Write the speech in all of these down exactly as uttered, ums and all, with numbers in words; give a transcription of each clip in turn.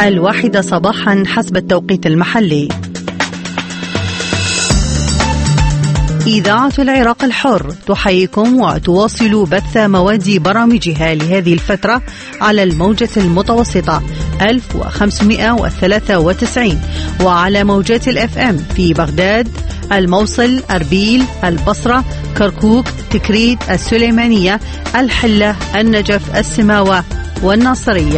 الواحدة صباحا حسب التوقيت المحلي. إذاعة العراق الحر تحييكم وتواصل بث مواد برامجها لهذه الفترة على الموجة المتوسطة ألف وخمسمائة وثلاثة وتسعين وعلى موجات الأف أم في بغداد، الموصل، أربيل، البصرة، كركوك، تكريت، السليمانية، الحلة، النجف، السماوة والناصرية.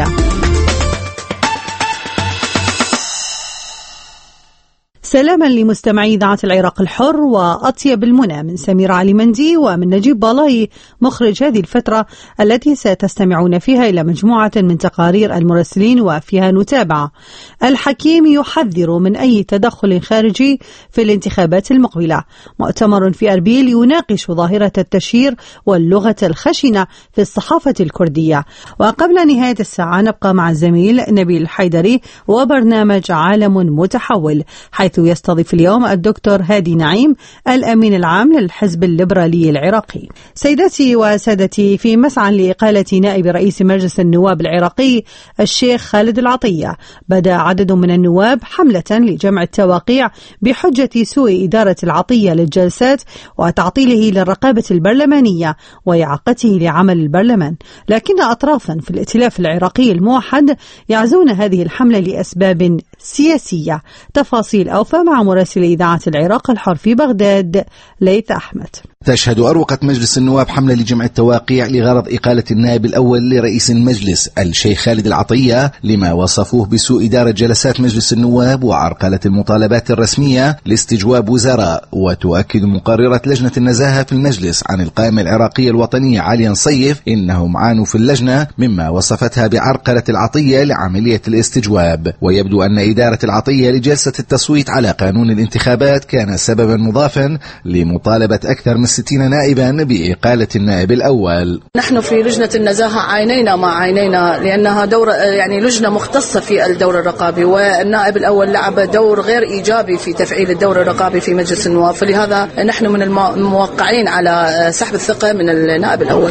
سلاما لمستمعي إذاعة العراق الحر وأطيب المنى من سمير علي مندي ومن نجيب بالاي مخرج هذه الفترة التي ستستمعون فيها إلى مجموعة من تقارير المراسلين وفيها نتابع. الحكيم يحذر من أي تدخل خارجي في الانتخابات المقبلة. مؤتمر في أربيل يناقش ظاهرة التشهير واللغة الخشنة في الصحافة الكردية. وقبل نهاية الساعة نبقى مع الزميل نبيل الحيدري وبرنامج عالم متحول، حيث يستضيف اليوم الدكتور هادي نعيم الأمين العام للحزب الليبرالي العراقي. سيداتي وسادتي، في مسعى لإقالة نائب رئيس مجلس النواب العراقي الشيخ خالد العطية، بدأ عدد من النواب حملة لجمع التواقيع بحجة سوء إدارة العطية للجلسات وتعطيله للرقابة البرلمانية وإعاقته لعمل البرلمان. لكن أطرافا في الائتلاف العراقي الموحد يعزون هذه الحملة لأسباب سياسية. تفاصيل أوفى مع مراسل إذاعة العراق الحر في بغداد ليث أحمد. تشهد أروقة مجلس النواب حملة لجمع التواقيع لغرض إقالة النائب الأول لرئيس المجلس الشيخ خالد العطية لما وصفوه بسوء إدارة جلسات مجلس النواب وعرقلة المطالبات الرسمية لاستجواب وزراء. وتؤكد مقررة لجنة النزاهة في المجلس عن القائمة العراقية الوطنية عاليا صيف إنهم عانوا في اللجنة مما وصفتها بعرقلة العطية لعملية الاستجواب. ويبدو أن إدارة العطية لجلسة التصويت على قانون الانتخابات كان سببا مضافا لمطالبة أكثر من ستين نائبا بإقالة النائب الأول. نحن في لجنة النزاهة عينينا ما عينينا لأنها دور يعني لجنة مختصة في الدور الرقابي، والنائب الأول لعب دور غير إيجابي في تفعيل الدور الرقابي في مجلس النواب، فلهذا نحن من الموقعين على سحب الثقة من النائب الأول.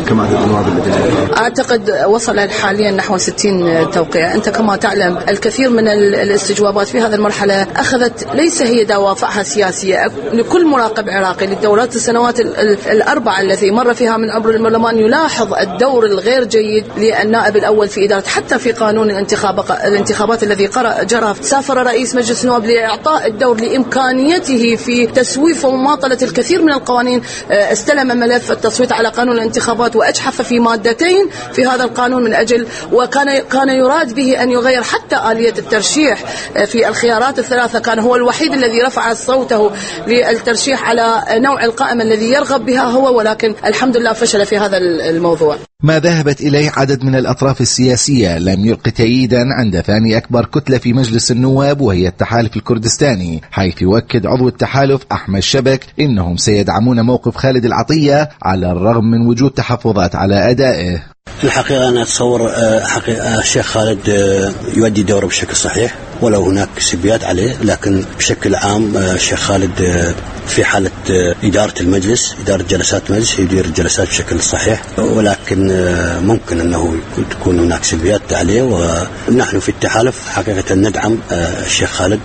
أعتقد وصل حاليا نحو ستين توقيع. أنت كما تعلم الكثير من الاستجوابات في هذه المرحلة أخذت ليس هي دوافعها سياسية. لكل مراقب عراقي للدورات السنوات الأربعة التي مر فيها من عبر البرلمان يلاحظ الدور الغير جيد للنائب الأول في إدارة حتى في قانون الانتخابات, الانتخابات الذي جرى. سافر رئيس مجلس النواب لإعطاء الدور لإمكانيته في تسويف ومماطلة الكثير من القوانين. استلم ملف التصويت على قانون الانتخابات وأجحف في مادتين في هذا القانون من أجل وكان كان يراد به أن يغير حتى آلية الترشيح في الخيارات الثلاثة. كان هو الوحيد الذي رفع صوته للترشيح على نوع القائمة الذي يرغب بها هو، ولكن الحمد لله فشل في هذا الموضوع. ما ذهبت إليه عدد من الأطراف السياسية لم يلق تأييدا عند ثاني أكبر كتلة في مجلس النواب وهي التحالف الكردستاني، حيث يؤكد عضو التحالف أحمد شبك إنهم سيدعمون موقف خالد العطية على الرغم من وجود تحفظات على أدائه. الحقيقة أنا أتصور حقيقة الشيخ خالد يؤدي دوره بشكل صحيح ولو هناك سلبيات عليه، لكن بشكل عام الشيخ خالد في حالة إدارة المجلس إدارة جلسات المجلس يدير الجلسات بشكل صحيح، ولكن ممكن أنه تكون هناك سلبيات عليه. ونحن في التحالف حقيقة ندعم الشيخ خالد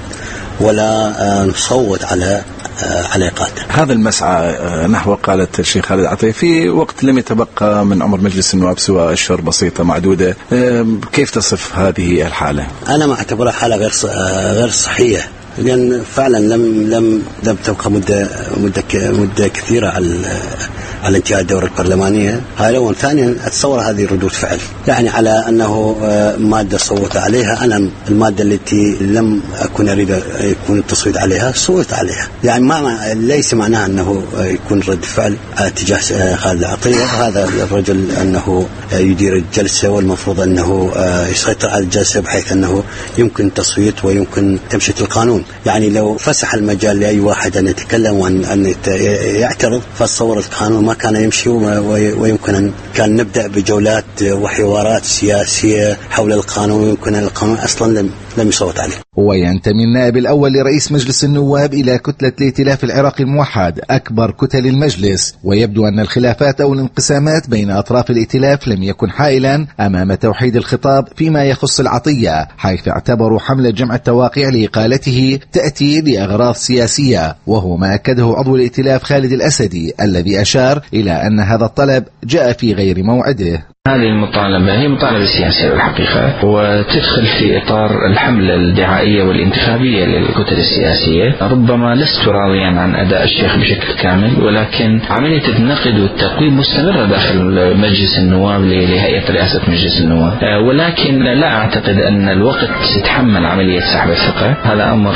ولا نصوت على علاقاته. هذا المسعى نحو قالة الشيخ خالد العطية في وقت لم يتبقى من عمر مجلس النواب سوى أشهر بسيطة معدودة، كيف تصف هذه الحالة؟ أنا ما أعتبرها حالة غير غير صحية، لأن فعلا لم لم لم تبقى مدة مدة مدة كثيرة على على انتهاء الدورة البرلمانية. هذا أولا. ثانيا أتصور هذه ردود فعل يعني على أنه مادة صوت عليها. أنا المادة التي لم أكن أريد يكون التصويت عليها صوت عليها، يعني ما ليس معناها أنه يكون رد فعل تجاه خالد العطية. هذا الرجل أنه يدير الجلسة والمفروض أنه يسيطر على الجلسة بحيث أنه يمكن تصويت ويمكن تمشية القانون. يعني لو فسح المجال لأي واحد أن يتكلم وأن أن يعترض فتصور القانون ما كان يمشي، ويمكن أن كان نبدأ بجولات وحوارات سياسية حول القانون ويمكن القانون أصلا لم لم يصوت عليه. وينتمي النائب الأول لرئيس مجلس النواب إلى كتلة الائتلاف العراقي الموحد أكبر كتل المجلس، ويبدو أن الخلافات أو الانقسامات بين أطراف الائتلاف لم يكن حائلا أمام توحيد الخطاب فيما يخص العطية، حيث اعتبروا حملة جمع التواقيع لإقالته تأتي لأغراض سياسية، وهو ما أكده عضو الائتلاف خالد الأسدي الذي أشار إلى أن هذا الطلب جاء في غير موعده. هذه المطالبة هي مطالبة سياسية بالحقيقة، وتدخل في إطار الحملة الدعائية والانتخابية للكتل السياسية. ربما لست راضيا عن أداء الشيخ بشكل كامل، ولكن عملية النقد والتقويم مستمرة داخل مجلس النواب لهيئة رئاسة مجلس النواب، ولكن لا أعتقد أن الوقت يتحمل عملية سحب الثقة. هذا أمر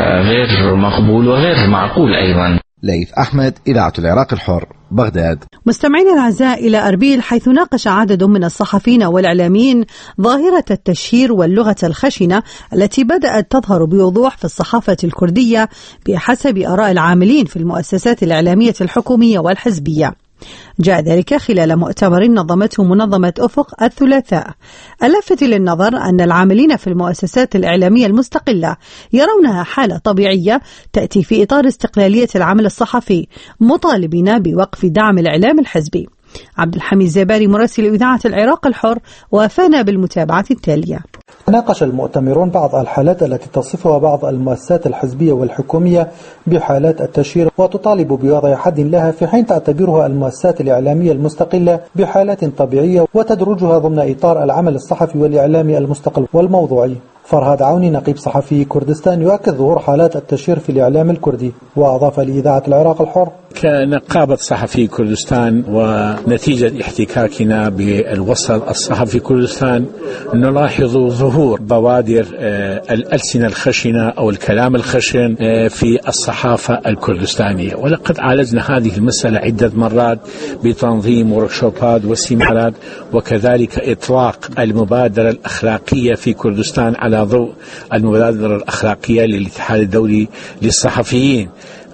غير مقبول وغير معقول أيضا. ليث أحمد، إذاعة العراق الحر، بغداد. مستمعينا الأعزاء، إلى أربيل، حيث ناقش عدد من الصحفيين والإعلاميين ظاهرة التشهير واللغة الخشنة التي بدأت تظهر بوضوح في الصحافة الكردية بحسب آراء العاملين في المؤسسات الإعلامية الحكومية والحزبية. جاء ذلك خلال مؤتمر نظمته منظمة أفق الثلاثاء. اللافت للنظر أن العاملين في المؤسسات الإعلامية المستقلة يرونها حالة طبيعية تأتي في إطار استقلالية العمل الصحفي، مطالبين بوقف دعم الإعلام الحزبي. عبد الحميد زباري مراسل إذاعة العراق الحر وافانا بالمتابعة التالية. ناقش المؤتمرون بعض الحالات التي تصفها بعض المؤسسات الحزبية والحكومية بحالات التشهير وتطالب بوضع حد لها، في حين تعتبرها المؤسسات الإعلامية المستقلة بحالات طبيعية وتدرجها ضمن إطار العمل الصحفي والإعلامي المستقل والموضوعي. فرهاد عوني نقيب صحفي كردستان يؤكد ظهور حالات التشهير في الإعلام الكردي، وأضاف لإذاعة العراق الحر: كنقابة صحفي كردستان ونتيجة احتكاكنا بالوسط الصحفي كردستان نلاحظ ظهور بوادر الألسنة الخشنة أو الكلام الخشن في الصحافة الكردستانية، ولقد عالجنا هذه المسألة عدة مرات بتنظيم وركشوبات وسيمينارات، وكذلك إطلاق المبادرة الأخلاقية في كردستان على ضوء المبادرة الأخلاقية للاتحاد الدولي للصحفيين،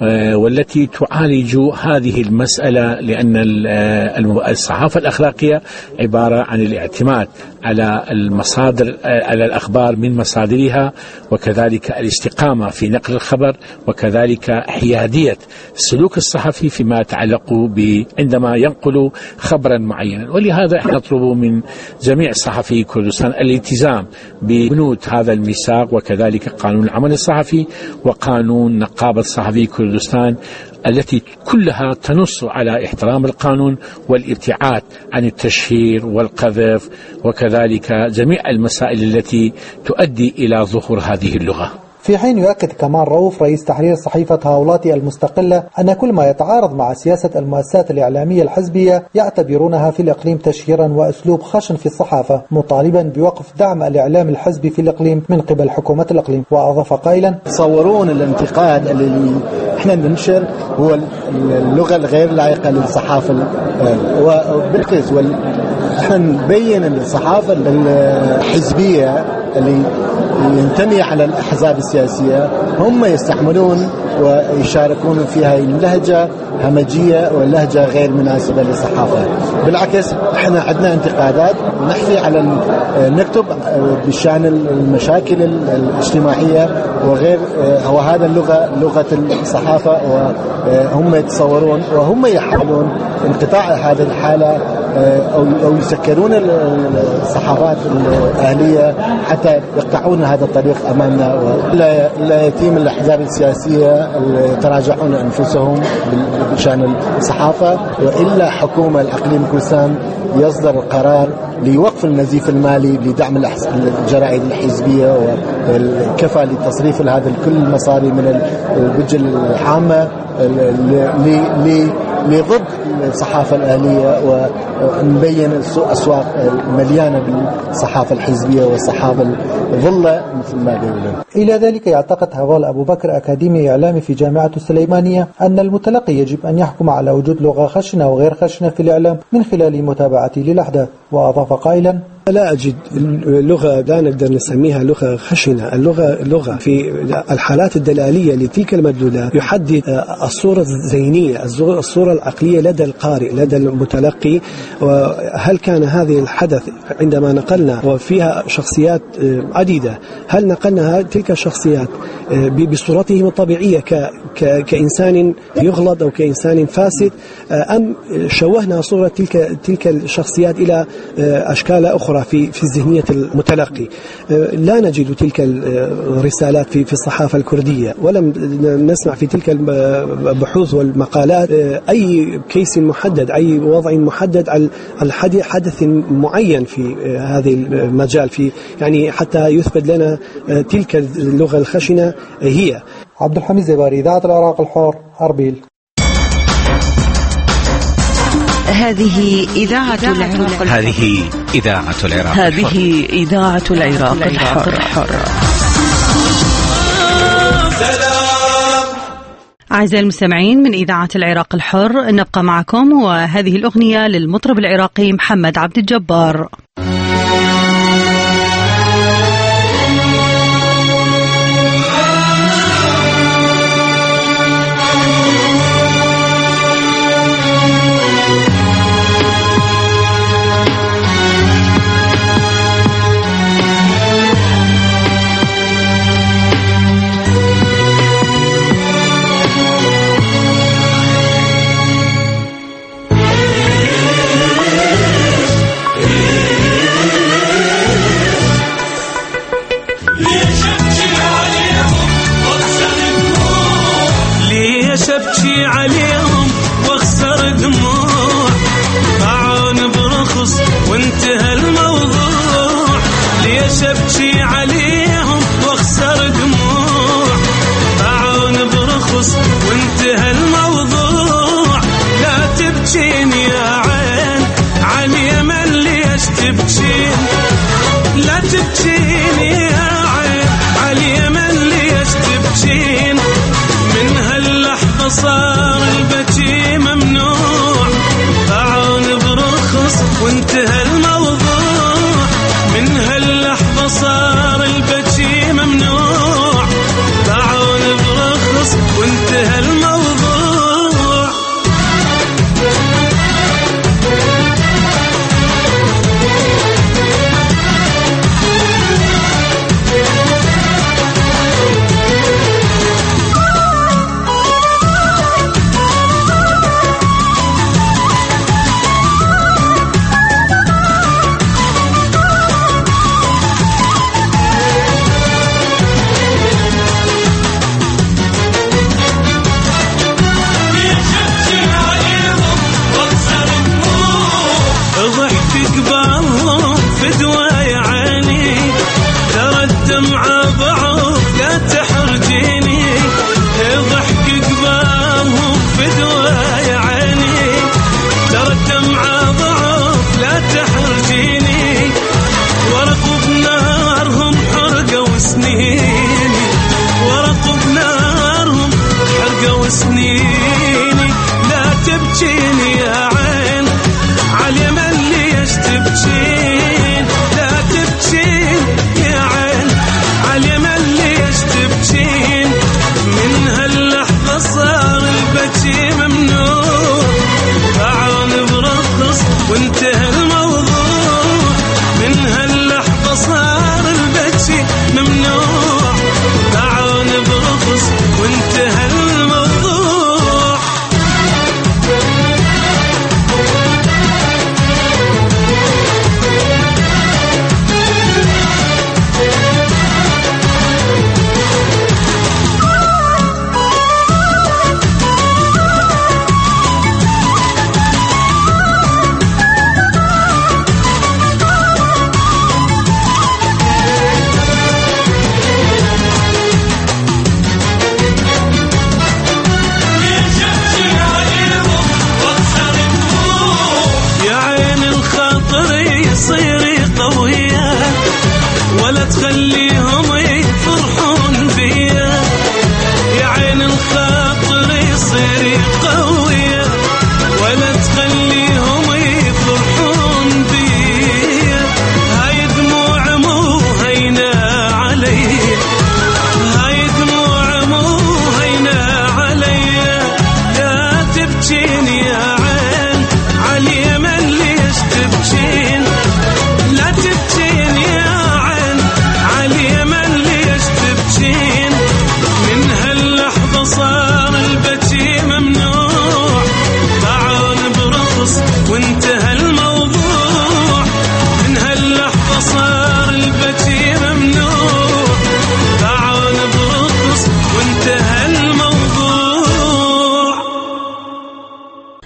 والتي تعالج هذه المسألة، لأن الصحافة الأخلاقية عبارة عن الاعتماد على المصادر على الأخبار من مصادرها، وكذلك الاستقامة في نقل الخبر، وكذلك حيادية السلوك الصحفي فيما يتعلق عندما ينقل خبرا معينا. ولهذا احنا نطلب من جميع صحفي كردستان الالتزام ببنود هذا الميثاق، وكذلك قانون العمل الصحفي وقانون نقابة صحفي كردستان التي كلها تنص على احترام القانون والابتعاد عن التشهير والقذف، وكذلك جميع المسائل التي تؤدي إلى ظهور هذه اللغة. في حين يؤكد كمال رؤوف رئيس تحرير صحيفة هاولاتي المستقلة أن كل ما يتعارض مع سياسة المؤسسات الإعلامية الحزبية يعتبرونها في الإقليم تشهيرا وأسلوب خشن في الصحافة، مطالبا بوقف دعم الإعلام الحزبي في الإقليم من قبل حكومة الإقليم. وأضاف قائلا: تصورون الانتقاد اللي احنا ننشر هو اللغة الغير لائقة للصحافة، وبالقيس وال... احنا نبين ان الصحافة الحزبية اللي ينتمي على الأحزاب السياسية هم يستحملون ويشاركون فيها اللهجة همجية واللهجة غير مناسبة للصحافة. بالعكس احنا عندنا انتقادات نحكي على نكتب بشان المشاكل الاجتماعية وغير، وهذا اللغة لغة الصحافة، وهم يتصورون وهم يحاولون انقطاع هذه الحالة أو يسكرون الصحافات الأهلية حتى يقطعون هذا الطريق أمامنا، ولا يتم الأحزاب السياسية يتراجعون أنفسهم بشأن الصحافة، وإلا حكومة الإقليم كردستان يصدر القرار لوقف النزيف المالي لدعم الجرائد الحزبية وكفى لتصريف هذا كل المصاري من البجة العامة لضد الصحافة الأهلية، ونبين أسواق مليانة بالصحافة الحزبية والصحافة الظلة مثل ما يقولون. إلى ذلك يعتقد هوال أبو بكر أكاديمي إعلامي في جامعة السليمانية أن المتلقي يجب أن يحكم على وجود لغة خشنة وغير خشنة في الإعلام من خلال متابعته للأحداث. وأضاف قائلا: لا أجد لغة لا نقدر نسميها لغة خشنة. اللغة لغة في الحالات الدلالية لتلك المدلولات يحدد الصورة الذهنية، الصورة العقلية لدى القارئ لدى المتلقي. وهل كان هذه الحدث عندما نقلنا وفيها شخصيات عديدة، هل نقلنا تلك الشخصيات بصورتهم الطبيعية كإنسان يغلط أو كإنسان فاسد، أم شوهنا صورة تلك تلك الشخصيات إلى أشكال أخرى في في ذهنية المتلقي؟ لا نجد تلك الرسالات في في الصحافة الكردية، ولم نسمع في تلك البحوث والمقالات أي كيس محدد، أي وضع محدد على حدث معين في هذا المجال، في يعني حتى يثبت لنا تلك اللغة الخشنة هي. عبد الحميد زباري، إذاعة العراق الحر، أربيل. هذه إذاعة العراق الحر. هذه إذاعة العراق هذه إذاعة العراق الحر. أعزائي المستمعين من إذاعة العراق الحر، نبقى معكم وهذه الأغنية للمطرب العراقي محمد عبد الجبار. أبكي عليهم واخسر دموع، باعون برخص وانتهى الموضوع. ليش أبكي عليهم واخسر دموع، باعون برخص وانتهى الموضوع. لا تبكين يا عين عاليمن، ليش تبكين؟ لا تبكين يا عين عاليمن، ليش تبكين؟ من هاللحظة صار البكي ممنوع، باعون برخص وانتهى الموضوع. من هاللحظة صار البكي ممنوع، باعون برخص وانتهى الموضوع.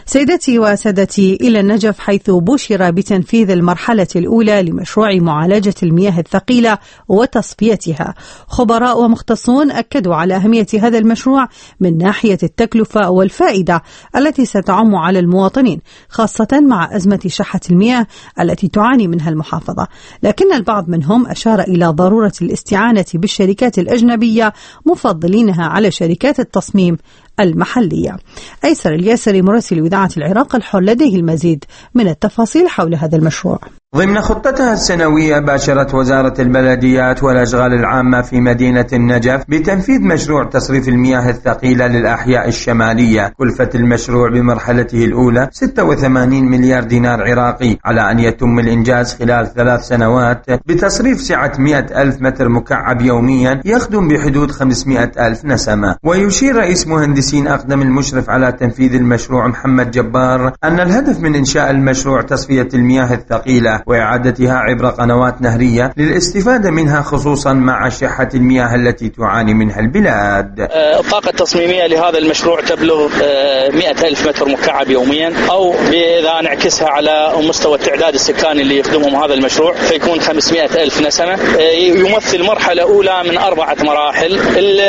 سيدتي وسادتي، إلى النجف حيث بشر بتنفيذ المرحلة الأولى لمشروع معالجة المياه الثقيلة وتصفيتها. خبراء ومختصون أكدوا على أهمية هذا المشروع من ناحية التكلفة والفائدة التي ستعم على المواطنين، خاصة مع أزمة شحة المياه التي تعاني منها المحافظة. لكن البعض منهم أشار إلى ضرورة الاستعانة بالشركات الأجنبية مفضلينها على شركات التصميم المحلية. أيسر الياسري مراسل إذاعة العراق الحر لديه المزيد من التفاصيل حول هذا المشروع. ضمن خطتها السنوية باشرت وزارة البلديات والأشغال العامة في مدينة النجف بتنفيذ مشروع تصريف المياه الثقيلة للأحياء الشمالية. كلفة المشروع بمرحلته الأولى ستة وثمانين مليار دينار عراقي، على أن يتم الإنجاز خلال ثلاث سنوات بتصريف سعة مئة ألف متر مكعب يوميا يخدم بحدود خمسمئة ألف نسمة. ويشير رئيس مهندسين أقدم المشرف على تنفيذ المشروع محمد جبار أن الهدف من إنشاء المشروع تصفية المياه الثقيلة وإعادتها عبر قنوات نهرية للاستفادة منها، خصوصا مع شحة المياه التي تعاني منها البلاد. الطاقة التصميمية لهذا المشروع تبلغ مئة ألف متر مكعب يوميا، أو إذا نعكسها على مستوى التعداد السكاني اللي يخدمهم هذا المشروع فيكون خمسمئة ألف نسمة. يمثل مرحلة أولى من أربعة مراحل.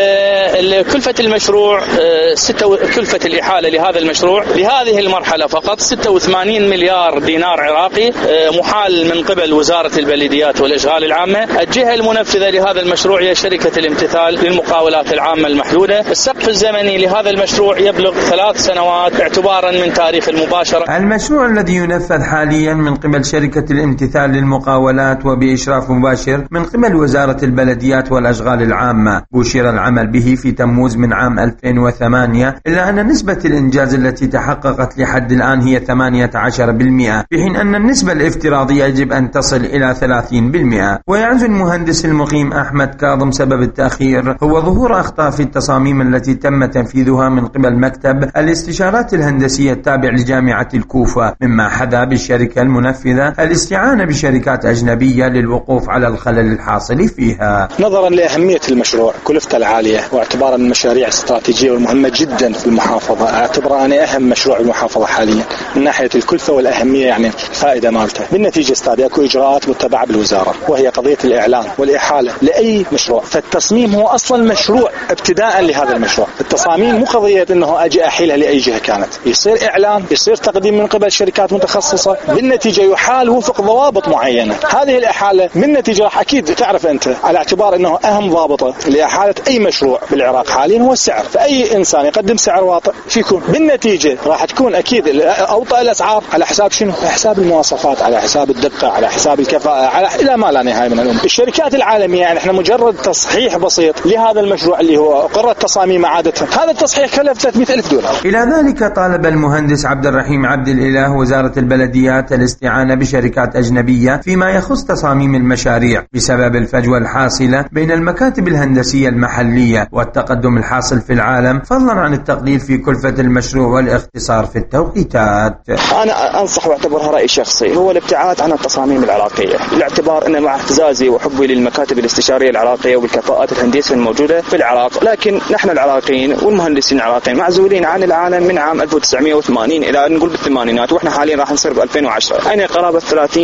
كلفة المشروع ستة كلفة الإحالة لهذا المشروع لهذه المرحلة فقط ستة وثمانين مليار دينار عراقي، محال من قبل وزارة البلديات والأشغال العامة. الجهة المنفذة لهذا المشروع هي شركة الامتثال للمقاولات العامة المحدودة. السقف الزمني لهذا المشروع يبلغ ثلاث سنوات اعتبارا من تاريخ المباشرة. المشروع الذي ينفذ حاليا من قبل شركة الامتثال للمقاولات وبإشراف مباشر من قبل وزارة البلديات والأشغال العامة، بشر العمل به في تموز من عام ألفين وثمانية، إلا أن نسبة الإنجاز التي تحققت لحد الآن هي ثمانية عشر بالمئة، في حين أن النسبة الافتراضية يجب أن تصل إلى ثلاثين بالمئة. ويعزو المهندس المقيم أحمد كاظم سبب التأخير هو ظهور أخطاء في التصاميم التي تم تنفيذها من قبل مكتب الاستشارات الهندسية التابع لجامعة الكوفة، مما حدا بالشركة المنفذة الاستعانة بشركات أجنبية للوقوف على الخلل الحاصل فيها. نظرا لأهمية المشروع كلفته العالية واعتبارا من المشاريع الاستراتيجية والمهمة جدا في المحافظة، اعتبره أنا أهم مشروع المحافظة حاليا من ناحية الكلفة والأهمية، يعني الفائدة مالته. بالنتيجة استاذ اكو اجراءات متبعه بالوزاره، وهي قضيه الاعلان والاحاله لاي مشروع. فالتصميم هو اصلا مشروع ابتداء لهذا المشروع. التصاميم مو قضيه انه اجي احيلها لاي جهه كانت، يصير اعلان، يصير تقديم من قبل شركات متخصصه، بالنتيجه يحال وفق ضوابط معينه. هذه الاحاله من نتيجه راح اكيد تعرف انت على اعتبار انه اهم ضابطه لاحاله اي مشروع بالعراق حاليا هو السعر، فاي انسان يقدم سعر واطئ فيكون بالنتيجه راح تكون اكيد اوطى الاسعار على حساب شنو؟ على حساب المواصفات، على حساب الدقه، على حساب الكفاءة، على إلى ما لا نهاية من الأمور. الشركات العالمية يعني احنا مجرد تصحيح بسيط لهذا المشروع اللي هو قررت تصاميم عادتها، هذا التصحيح كلف ثلاثمئة ألف دولار. إلى ذلك طالب المهندس عبد الرحيم عبد الإله وزارة البلديات الاستعانة بشركات أجنبية فيما يخص تصاميم المشاريع بسبب الفجوة الحاصلة بين المكاتب الهندسية المحلية والتقدم الحاصل في العالم، فضلا عن التقليل في كلفة المشروع والاختصار في التوقيتات. أنا أنصح واعتبرها رأي شخصي هو الابتعاد عن التصاميم العراقية، باعتبار أن مع اعتزازي وحبي للمكاتب الاستشارية العراقية والكفاءات الهندسية الموجودة في العراق، لكن نحن العراقيين والمهندسين العراقيين معزولين عن العالم من عام ألف وتسعمئة وثمانين إلى نقول بالثمانينات، وإحنا حاليا راح نصير ب ألفين وعشرة، أين قرابة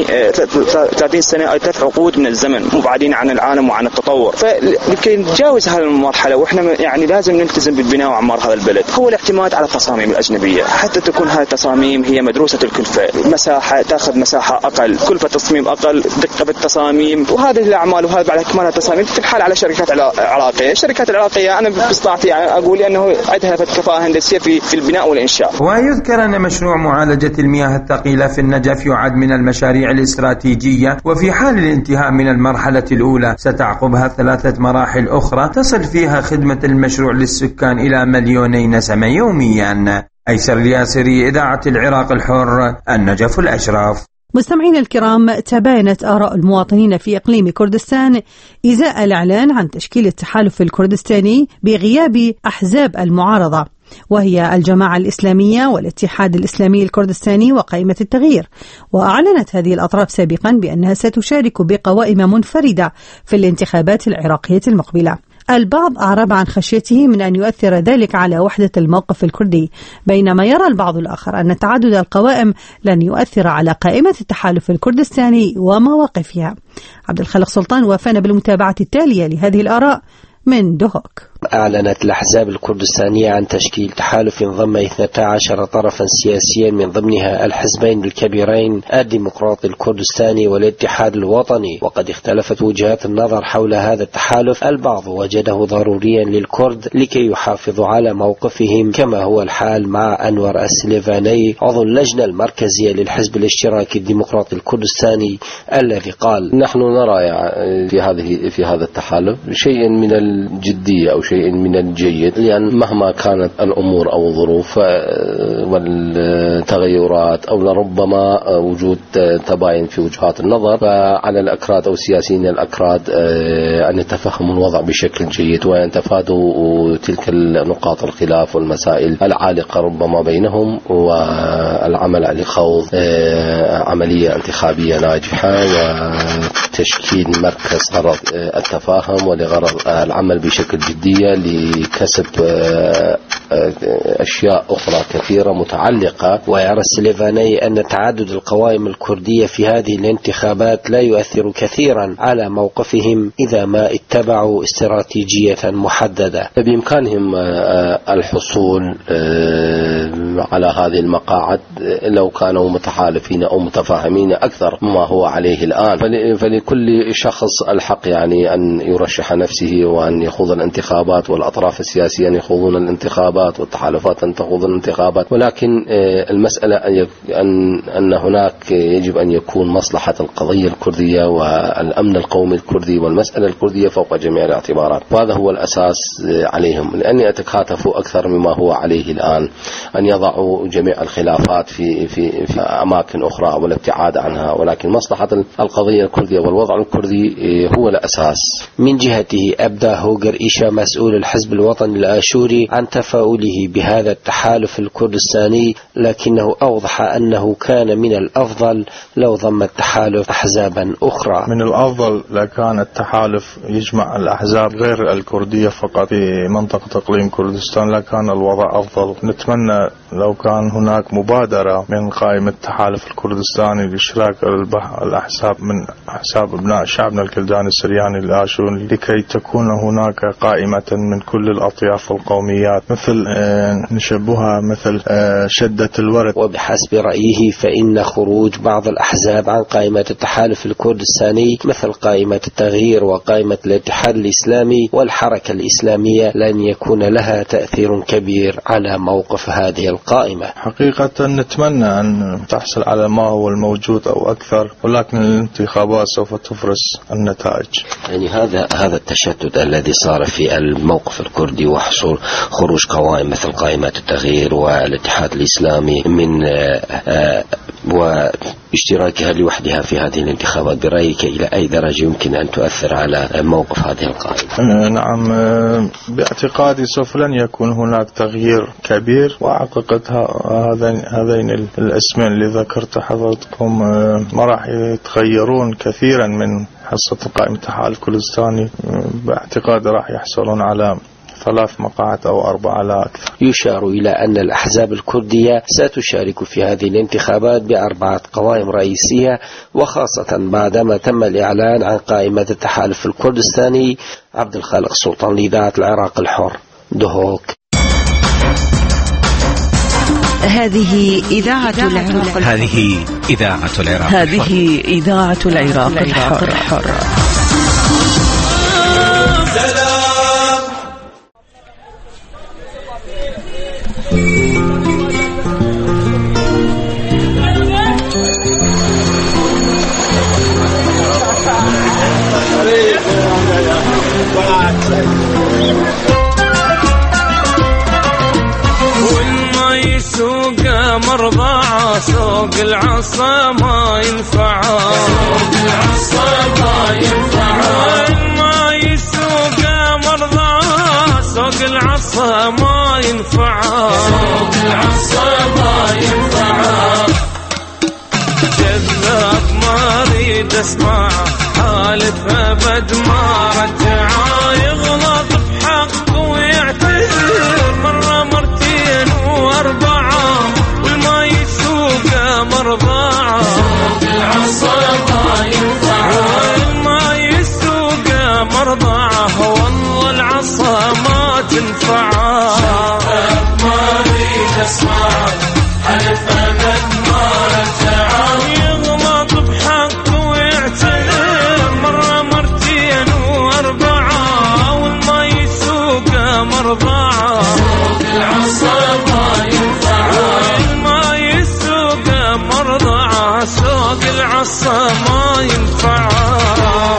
ثلاثين سنة أو ثلاث عقود من الزمن مبعدين عن العالم وعن التطور. فلكي نتجاوز هذه المرحلة وإحنا يعني لازم نلتزم بالبناء وعمار هذا البلد، هو الاعتماد على التصاميم الأجنبية حتى تكون هذه التصاميم هي مدروسة الكلفة، مساحة تأخذ مساحة أقل، كلفة تصميم أقل، دقة بالتصاميم، وهذه الأعمال وهذا بعد كمان التصاميم تنحل على شركات عراقية. الشركات العراقية أنا باستطاعتي يعني أقول أنه عندها كفاءة هندسية في في البناء والإنشاء. ويذكر أن مشروع معالجة المياه الثقيلة في النجف يعد من المشاريع الاستراتيجية، وفي حال الانتهاء من المرحلة الأولى ستعقبها ثلاثة مراحل أخرى تصل فيها خدمة المشروع للسكان إلى مليوني نسمة يوميا. أيسر الياسري، إذاعة العراق الحر، النجف الأشرف. مستمعين الكرام، تباينت آراء المواطنين في إقليم كردستان إزاء الإعلان عن تشكيل التحالف الكردستاني بغياب أحزاب المعارضة، وهي الجماعة الإسلامية والاتحاد الإسلامي الكردستاني وقائمة التغيير. وأعلنت هذه الأطراف سابقا بأنها ستشارك بقوائم منفردة في الانتخابات العراقية المقبلة. البعض أعرب عن خشيته من أن يؤثر ذلك على وحدة الموقف الكردي، بينما يرى البعض الآخر أن تعدد القوائم لن يؤثر على قائمة التحالف الكردستاني ومواقفها. عبد الخالق سلطان وافانا بالمتابعة التالية لهذه الآراء من دهوك. أعلنت الأحزاب الكردستانية عن تشكيل تحالف ضم اثنتا عشر طرفا سياسيا من ضمنها الحزبين الكبيرين الديمقراطي الكردستاني والاتحاد الوطني، وقد اختلفت وجهات النظر حول هذا التحالف. البعض وجده ضروريا للكرد لكي يحافظوا على موقفهم، كما هو الحال مع أنور السليفاني عضو اللجنة المركزية للحزب الاشتراكي الديمقراطي الكردستاني الذي قال: نحن نرى في هذه في هذا التحالف شيء من الجدية أو شيء من الجيد، لأن مهما كانت الأمور أو الظروف والتغيرات أو لربما وجود تباين في وجهات النظر، فعلى الأكراد أو السياسيين الأكراد أن يتفهموا الوضع بشكل جيد وأن يتفادوا تلك النقاط الخلاف والمسائل العالقة ربما بينهم، والعمل على خوض عملية انتخابية ناجحة وتشكيل مركز غرض التفاهم ولغرض العمل بشكل جدية لكسب أشياء أخرى كثيرة متعلقة. ويرى السليفاني أن تعدد القوائم الكردية في هذه الانتخابات لا يؤثر كثيرا على موقفهم إذا ما اتبعوا استراتيجية محددة. بإمكانهم الحصول على هذه المقاعد لو كانوا متحالفين أو متفاهمين أكثر مما هو عليه الآن. فلكل شخص الحق يعني أن يرشح نفسه وأن يخوض الانتخابات، والأطراف السياسية يخوضون الانتخابات والتحالفات أن تخوض الانتخابات، ولكن المسألة أن أن هناك يجب أن يكون مصلحة القضية الكردية والأمن القومي الكردي والمسألة الكردية فوق جميع الاعتبارات، وهذا هو الأساس عليهم، لأن يتكاتفوا أكثر مما هو عليه الآن، أن يضعوا جميع الخلافات في في في أماكن أخرى والابتعاد عنها، ولكن مصلحة القضية الكردية والوضع الكردي هو الأساس. من جهته أبدى هوغر إيشا مسؤول الحزب الوطني الآشوري عن تفاؤله بهذا التحالف الكردستاني، لكنه أوضح أنه كان من الأفضل لو ضم التحالف أحزابا أخرى. من الأفضل لكان التحالف يجمع الأحزاب غير الكردية فقط في منطقة إقليم كردستان، لكان الوضع أفضل. نتمنى لو كان هناك مبادرة من قائمة التحالف الكردستاني لإشراك الأحزاب من أحزاب أبناء شعبنا الكلداني السرياني الآشوري لكي تكون هناك قائمة من كل الأطياف والقوميات، مثل نشبهها مثل شدة الورد. وبحسب رأيه فإن خروج بعض الأحزاب عن قائمة التحالف الكردستاني مثل قائمة التغيير وقائمة الاتحاد الإسلامي والحركة الإسلامية لن يكون لها تأثير كبير على موقف هذه القائمة. حقيقة نتمنى أن تحصل على ما هو الموجود أو أكثر، ولكن الانتخابات سوف تفرز النتائج. يعني هذا هذا التشتت الذي صار في الموقف الكردي وحصول خروج قوائم مثل قائمة التغيير والاتحاد الإسلامي من واشتراكها لوحدها في هذه الانتخابات، برأيك إلى أي درجة يمكن أن تؤثر على موقف هذه القائمة؟ نعم، باعتقادي سوف لن يكون هناك تغيير كبير، وأعتقد هذين الاسمين اللي ذكرت حضرتكم ما راح يتغيرون كثيرا من حصة قائمة التحالف الكردستاني. باعتقادي راح يحصلون على ثلاث مقاعد أو أربعة على أكثر. يشار إلى أن الأحزاب الكردية ستشارك في هذه الانتخابات بأربعة قوائم رئيسية، وخاصة بعدما تم الإعلان عن قائمة التحالف الكردستاني. عبد الخالق سلطان لإذاعة العراق الحر، دهوك. هذه إذاعة العراق. هذه إذاعة العراق. هذه إذاعة العراق الحر. مرضى سوق العصا ما ينفع، سوق العصا ما ينفع، ما يسوق مرضى سوق العصا ما ينفع، سوق العصا ما ينفع. جذاب ما اريد اسمع، حالف ابد ما رجع، يغلط العصا ما ينفعها.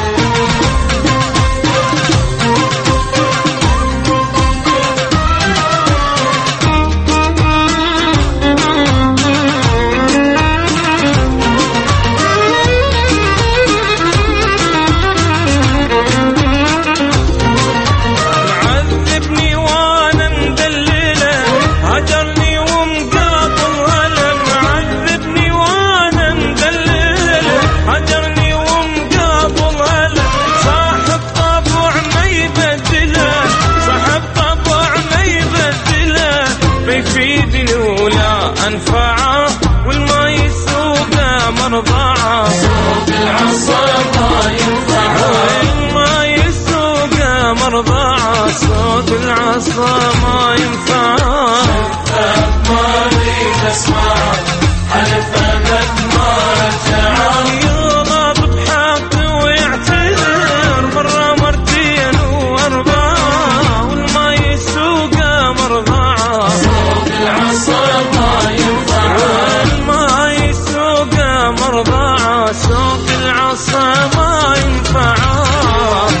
أنفعه والما يسوقه مرضعه. صوت العصا ما ينفعه والما يسوقه مرضعه. صوت العصا ما ينفعه. ما أريد أسمعه حلف أبد ما رجعه. يغضب بحق ويعتذر مرة مرتين وأربعة والما يسوقه مرضعه. صوت العصا مرضعه. صوت العصا ما ينفعه.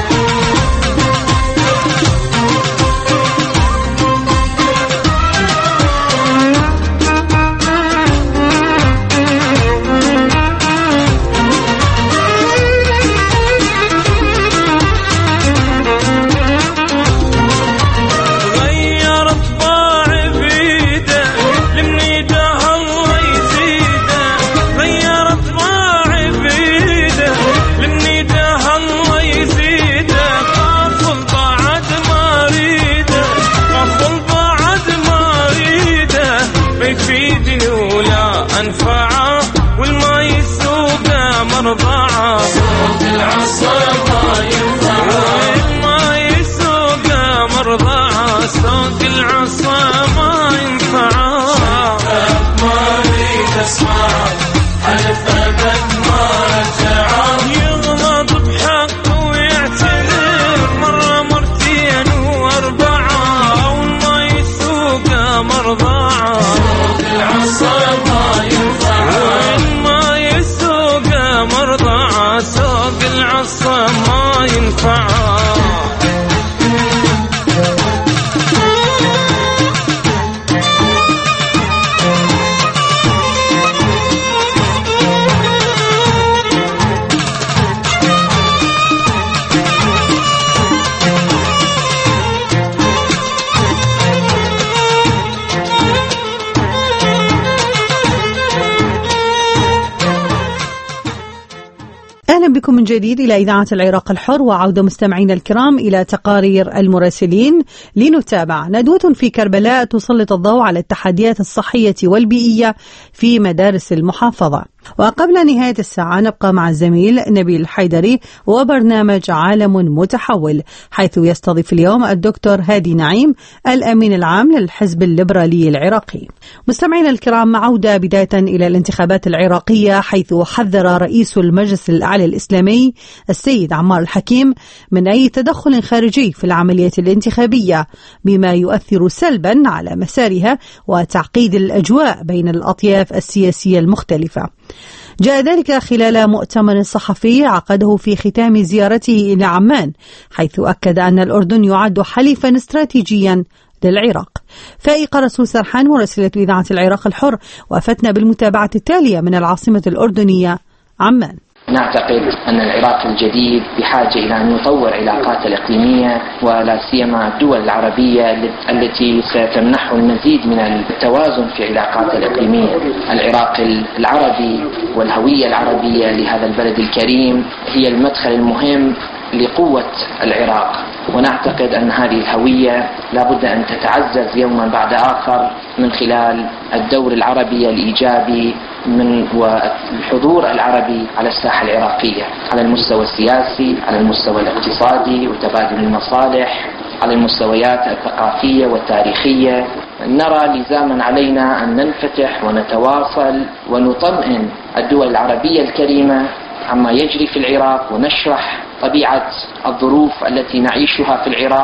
أنفعه والما يسوقه مرضعه. صوت العصا ما ينفعه والما يسوقه مرضعه. صوت العصا ما ينفعه. ما أريد أسمعه حلف أبد ما رجعه. يغضب بحق ويعتذر مرة مرتين وأربعة والما يسوقه مرضعه. صوت العصا ما يسوقه مرضعه. سوق العصا ما ينفعه. أهلا بكم من جديد إلى إذاعة العراق الحر، وعودة مستمعينا الكرام إلى تقارير المراسلين لنتابع ندوة في كربلاء تسلط الضوء على التحديات الصحية والبيئية في مدارس المحافظة. وقبل نهاية الساعة نبقى مع الزميل نبيل الحيدري وبرنامج عالم متحول، حيث يستضيف اليوم الدكتور هادي نعيم الأمين العام للحزب الليبرالي العراقي. مستمعينا الكرام، عودة بداية إلى الانتخابات العراقية، حيث حذر رئيس المجلس الأعلى الإسلامي السيد عمار الحكيم من أي تدخل خارجي في العملية الانتخابية بما يؤثر سلبا على مسارها وتعقيد الأجواء بين الأطياف السياسية المختلفة. جاء ذلك خلال مؤتمر صحفي عقده في ختام زيارته إلى عمان، حيث أكد أن الأردن يعد حليفا استراتيجيا للعراق. فائقة رسول سرحان مراسلة إذاعة العراق الحر وأفتنا بالمتابعة التالية من العاصمة الأردنية عمان. نعتقد أن العراق الجديد بحاجة إلى أن يطور علاقاته الإقليمية ولا سيما الدول العربية التي ستمنحه المزيد من التوازن في علاقاته الإقليمية. العراق العربي والهوية العربية لهذا البلد الكريم هي المدخل المهم لقوة العراق، ونعتقد أن هذه الهوية لابد أن تتعزز يوما بعد آخر من خلال الدور العربي الإيجابي من والحضور العربي على الساحة العراقية على المستوى السياسي، على المستوى الاقتصادي وتبادل المصالح، على المستويات الثقافية والتاريخية. نرى لزاما علينا أن ننفتح ونتواصل ونطمئن الدول العربية الكريمة عما يجري في العراق، ونشرح طبيعة الظروف التي نعيشها في العراق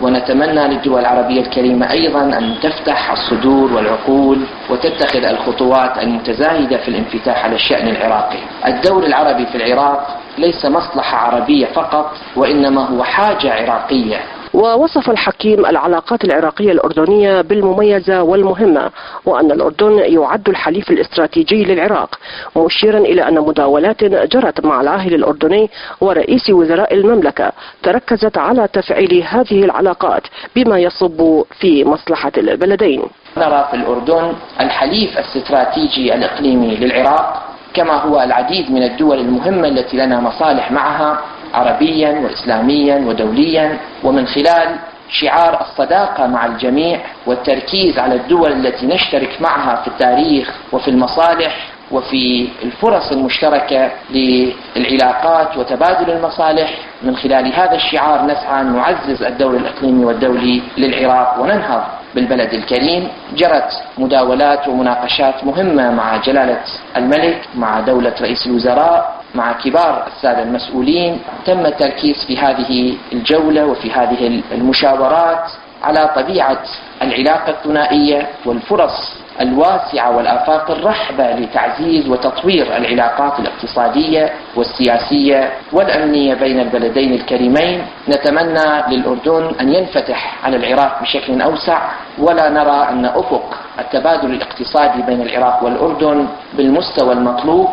ونتمنى للدول العربية الكريمة أيضا أن تفتح الصدور والعقول وتتخذ الخطوات المتزايدة في الانفتاح على الشأن العراقي. الدور العربي في العراق ليس مصلحة عربية فقط، وإنما هو حاجة عراقية. ووصف الحكيم العلاقات العراقية الأردنية بالمميزة والمهمة، وأن الأردن يعد الحليف الاستراتيجي للعراق، مشيرا إلى أن مداولات جرت مع العاهل الأردني ورئيس وزراء المملكة تركزت على تفعيل هذه العلاقات بما يصب في مصلحة البلدين. نرى في الأردن الحليف الاستراتيجي الإقليمي للعراق، كما هو العديد من الدول المهمة التي لنا مصالح معها عربيا وإسلاميا ودوليا، ومن خلال شعار الصداقة مع الجميع والتركيز على الدول التي نشترك معها في التاريخ وفي المصالح وفي الفرص المشتركة للعلاقات وتبادل المصالح. من خلال هذا الشعار نسعى أن نعزز الدور الإقليمي والدولي للعراق وننهض بالبلد الكريم. جرت مداولات ومناقشات مهمة مع جلالة الملك، مع دولة رئيس الوزراء، مع كبار السادة المسؤولين. تم التركيز في هذه الجولة وفي هذه المشاورات على طبيعة العلاقة الثنائية والفرص الواسعة والآفاق الرحبة لتعزيز وتطوير العلاقات الاقتصادية والسياسية والأمنية بين البلدين الكريمين. نتمنى للأردن أن ينفتح على العراق بشكل أوسع، ولا نرى أن أفق التبادل الاقتصادي بين العراق والأردن بالمستوى المطلوب،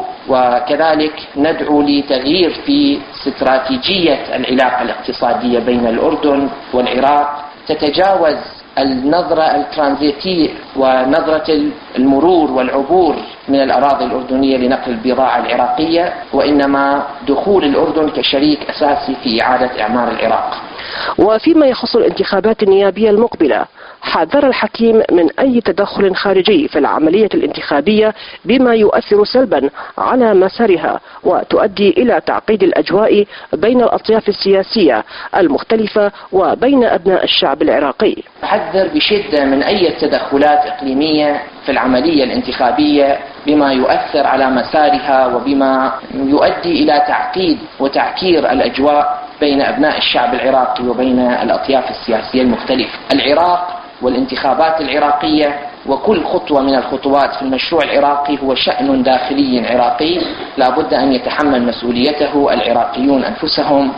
وكذلك ندعو لتغيير في استراتيجية العلاقة الاقتصادية بين الأردن والعراق، تتجاوز النظرة الترانزيتية ونظرة المرور والعبور من الأراضي الأردنية لنقل البضاعة العراقية، وإنما دخول الأردن كشريك أساسي في إعادة إعمار العراق. وفيما يخص الانتخابات النيابية المقبلة، حذر الحكيم من أي تدخل خارجي في العملية الانتخابية بما يؤثر سلبا على مسارها وتؤدي إلى تعقيد الأجواء بين الأطياف السياسية المختلفة وبين أبناء الشعب العراقي. حذر بشدة من أي تدخلات إقليمية في العملية الانتخابية بما يؤثر على مسارها وبما يؤدي إلى تعقيد وتعكير الأجواء بين أبناء الشعب العراقي وبين الأطياف السياسية المختلفة. العراق والانتخابات العراقية وكل خطوة من الخطوات في المشروع العراقي هو شأن داخلي عراقي لا بد أن يتحمل مسؤوليته العراقيون أنفسهم،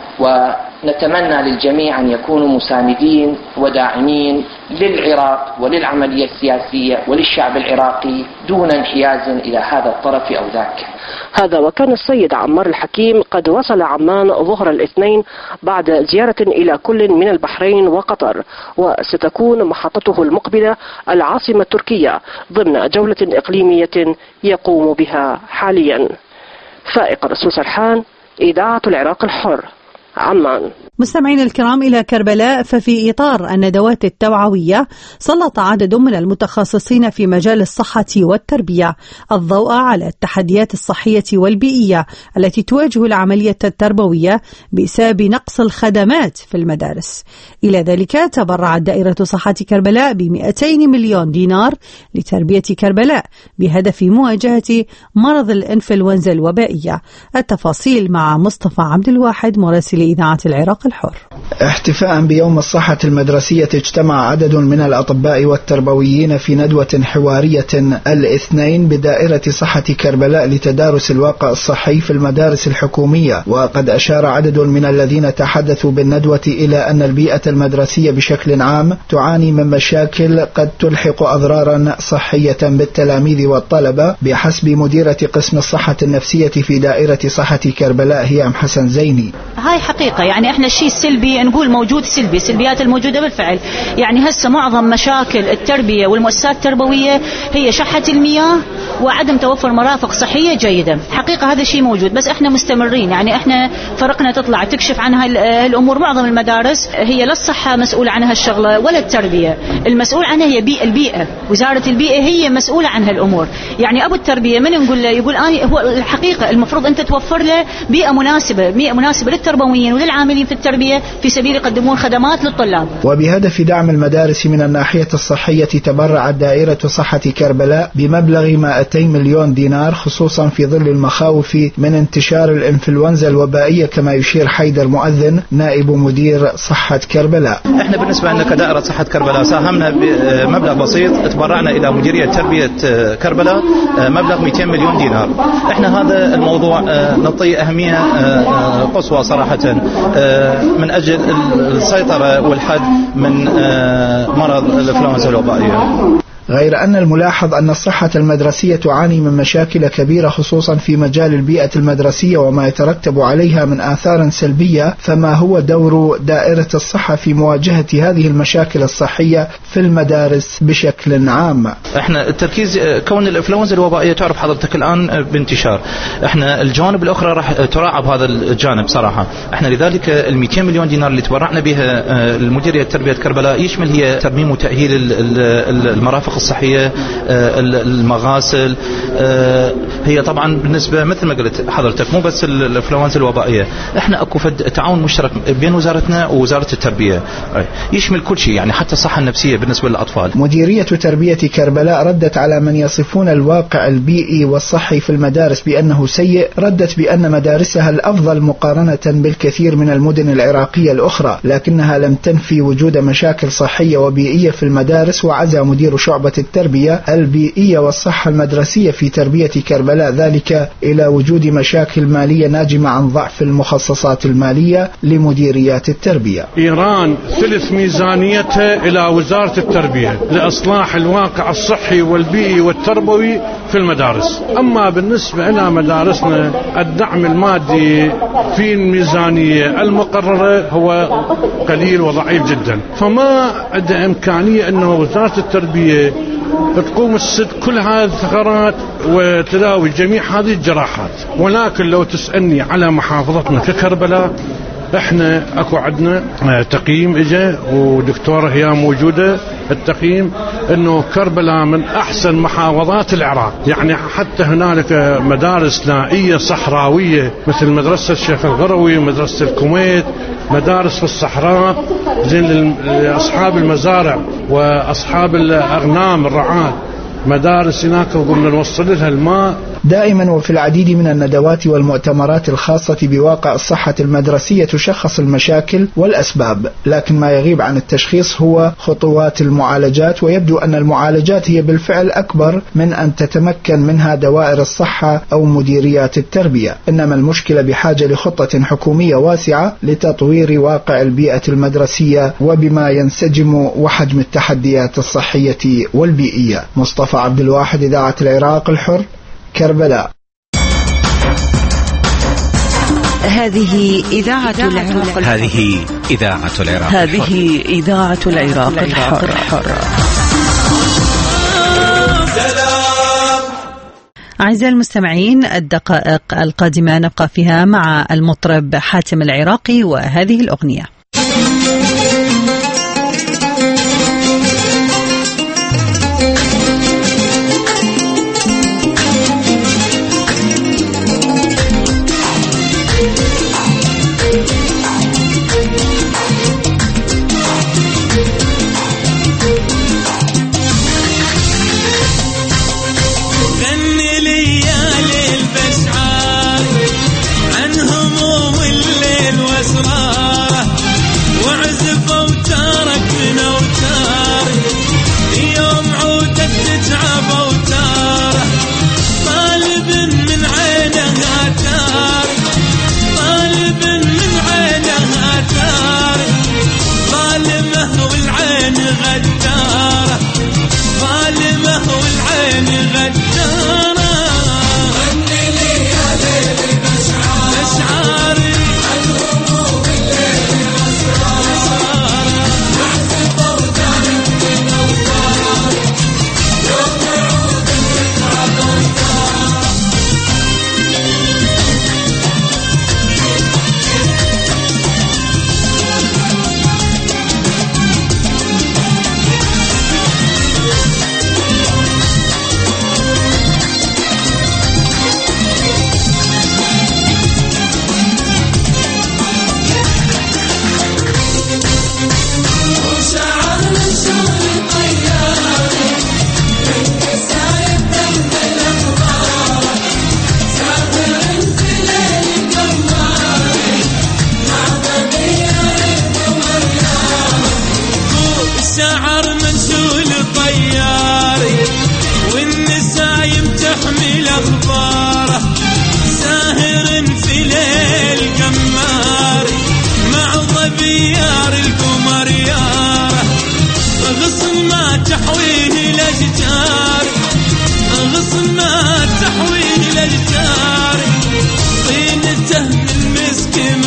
ونتمنى للجميع أن يكونوا مساندين وداعمين للعراق وللعملية السياسية وللشعب العراقي دون انحياز إلى هذا الطرف أو ذاك. هذا وكان السيد عمار الحكيم قد وصل عمان ظهر الاثنين بعد زيارة إلى كل من البحرين وقطر، وستكون محطته المقبلة العاصمة التركية ضمن جولة إقليمية يقوم بها حاليا. فائق الرسول سرحان، إذاعة العراق الحر، عمان. مستمعين الكرام، إلى كربلاء، ففي إطار الندوات التوعوية سلط عدد من المتخصصين في مجال الصحة والتربية الضوء على التحديات الصحية والبيئية التي تواجه العملية التربوية بسبب نقص الخدمات في المدارس. إلى ذلك تبرعت دائرة صحة كربلاء ب مئتين مليون دينار لتربية كربلاء بهدف مواجهة مرض الإنفلونزا الوبائية. التفاصيل مع مصطفى عبد الواحد مراسل إذاعة العراق الحر. احتفاء بيوم الصحة المدرسية اجتمع عدد من الأطباء والتربويين في ندوة حوارية الاثنين بدائرة صحة كربلاء لتدارس الواقع الصحي في المدارس الحكومية. وقد أشار عدد من الذين تحدثوا بالندوة إلى أن البيئة المدرسية بشكل عام تعاني من مشاكل قد تلحق أضرارا صحية بالتلاميذ والطلبة، بحسب مديرة قسم الصحة النفسية في دائرة صحة كربلاء هيام حسن زيني. هاي حقيقة، يعني احنا الشيء السلبي نقول موجود سلبي، السلبيات الموجودة بالفعل. يعني هسه معظم مشاكل التربية والمؤسسات التربوية هي شحة المياه وعدم توفر مرافق صحية جيدة. حقيقة هذا الشيء موجود، بس احنا مستمرين. يعني احنا فرقنا تطلع تكشف عنها الأمور. معظم المدارس هي لا الصحة مسؤولة عنها الشغلة ولا التربية، المسؤول عنها هي بيئة البيئة وزارة البيئة هي مسؤولة عنها الأمور. يعني أبو التربية من نقول له يقول أنا هو الحقيقة المفروض أنت توفر له بيئة مناسبة، بيئة مناسبة للتربية للتربويين وللعاملين في التربية في سبيل يقدمون خدمات للطلاب. وبهدف دعم المدارس من الناحية الصحية تبرعت دائرة صحة كربلاء بمبلغ مئتين مليون دينار خصوصا في ظل المخاوف من انتشار الإنفلونزا الوبائية كما يشير حيدر مؤذن نائب مدير صحة كربلاء. احنا بالنسبة لنا كدائرة صحة كربلاء ساهمنا بمبلغ بسيط، تبرعنا إلى مديرية تربية كربلاء مبلغ مئتين مليون دينار. احنا هذا الموضوع نعطيه أهمية قصوى صراحة من أجل السيطرة والحد من مرض الإنفلونزا الوبائية. غير أن الملاحظ أن الصحة المدرسية تعاني من مشاكل كبيرة خصوصا في مجال البيئة المدرسية وما يترتب عليها من آثار سلبية، فما هو دور دائرة الصحة في مواجهة هذه المشاكل الصحية في المدارس بشكل عام؟ احنا التركيز كون الإنفلونزا الوبائية تعرف حضرتك الآن بانتشار، احنا الجوانب الأخرى راح تراعى بهذا الجانب صراحة. احنا لذلك ال مئتين مليون دينار اللي تبرعنا بها المديرية تربية كربلاء يشمل هي ترميم وتأهيل المرافق الصحية، المغاسل، هي طبعا بالنسبة مثل ما قلت حضرتك مو بس الإنفلونزا الوبائية، احنا اكو فد تعاون مشترك بين وزارتنا ووزارة التربية يشمل كل شيء، يعني حتى الصحة النفسية بالنسبة للأطفال. مديرية تربية كربلاء ردت على من يصفون الواقع البيئي والصحي في المدارس بأنه سيء، ردت بأن مدارسها الأفضل مقارنة بالكثير من المدن العراقية الأخرى، لكنها لم تنفي وجود مشاكل صحية وبيئية في المدارس. وعزى مدير شعبة التربية البيئية والصحة المدرسية في تربية كربلاء ذلك إلى وجود مشاكل مالية ناجمة عن ضعف المخصصات المالية لمديريات التربية. إيران ثلث ميزانيتها إلى وزارة التربية لإصلاح الواقع الصحي والبيئي والتربوي في المدارس. أما بالنسبة إلى مدارسنا الدعم المادي في الميزانية المقررة هو قليل وضعيف جدا، فما عندها إمكانية أنه وزارة التربية تقوم السد كل هذه الثغرات وتداوي جميع هذه الجراحات. ولكن لو تسألني على محافظتنا ككربلاء، احنا اكو عندنا تقييم اجا ودكتورة هي موجودة، التقييم انه كربلاء من احسن محافظات العراق. يعني حتى هنالك مدارس نائية صحراوية مثل مدرسة الشيخ الغروي، مدرسة الكويت، مدارس في الصحراء زين لاصحاب المزارع واصحاب الاغنام الرعاة، مدارس هناك وقمنا نوصل لها الماء. دائما وفي العديد من الندوات والمؤتمرات الخاصة بواقع الصحة المدرسية تشخص المشاكل والأسباب، لكن ما يغيب عن التشخيص هو خطوات المعالجات، ويبدو أن المعالجات هي بالفعل أكبر من أن تتمكن منها دوائر الصحة أو مديريات التربية. إنما المشكلة بحاجة لخطة حكومية واسعة لتطوير واقع البيئة المدرسية وبما ينسجم وحجم التحديات الصحية والبيئية. مصطفى عبد الواحد، إذاعة العراق الحر، كربلاء. هذه إذاعة العراق الحر. هذه إذاعة العراق الحر. هذه إذاعة العراق الحر. أعزائي المستمعين، الدقائق القادمة نبقى فيها مع المطرب حاتم العراقي وهذه الأغنية. عن هموم الليل واسراره وعزف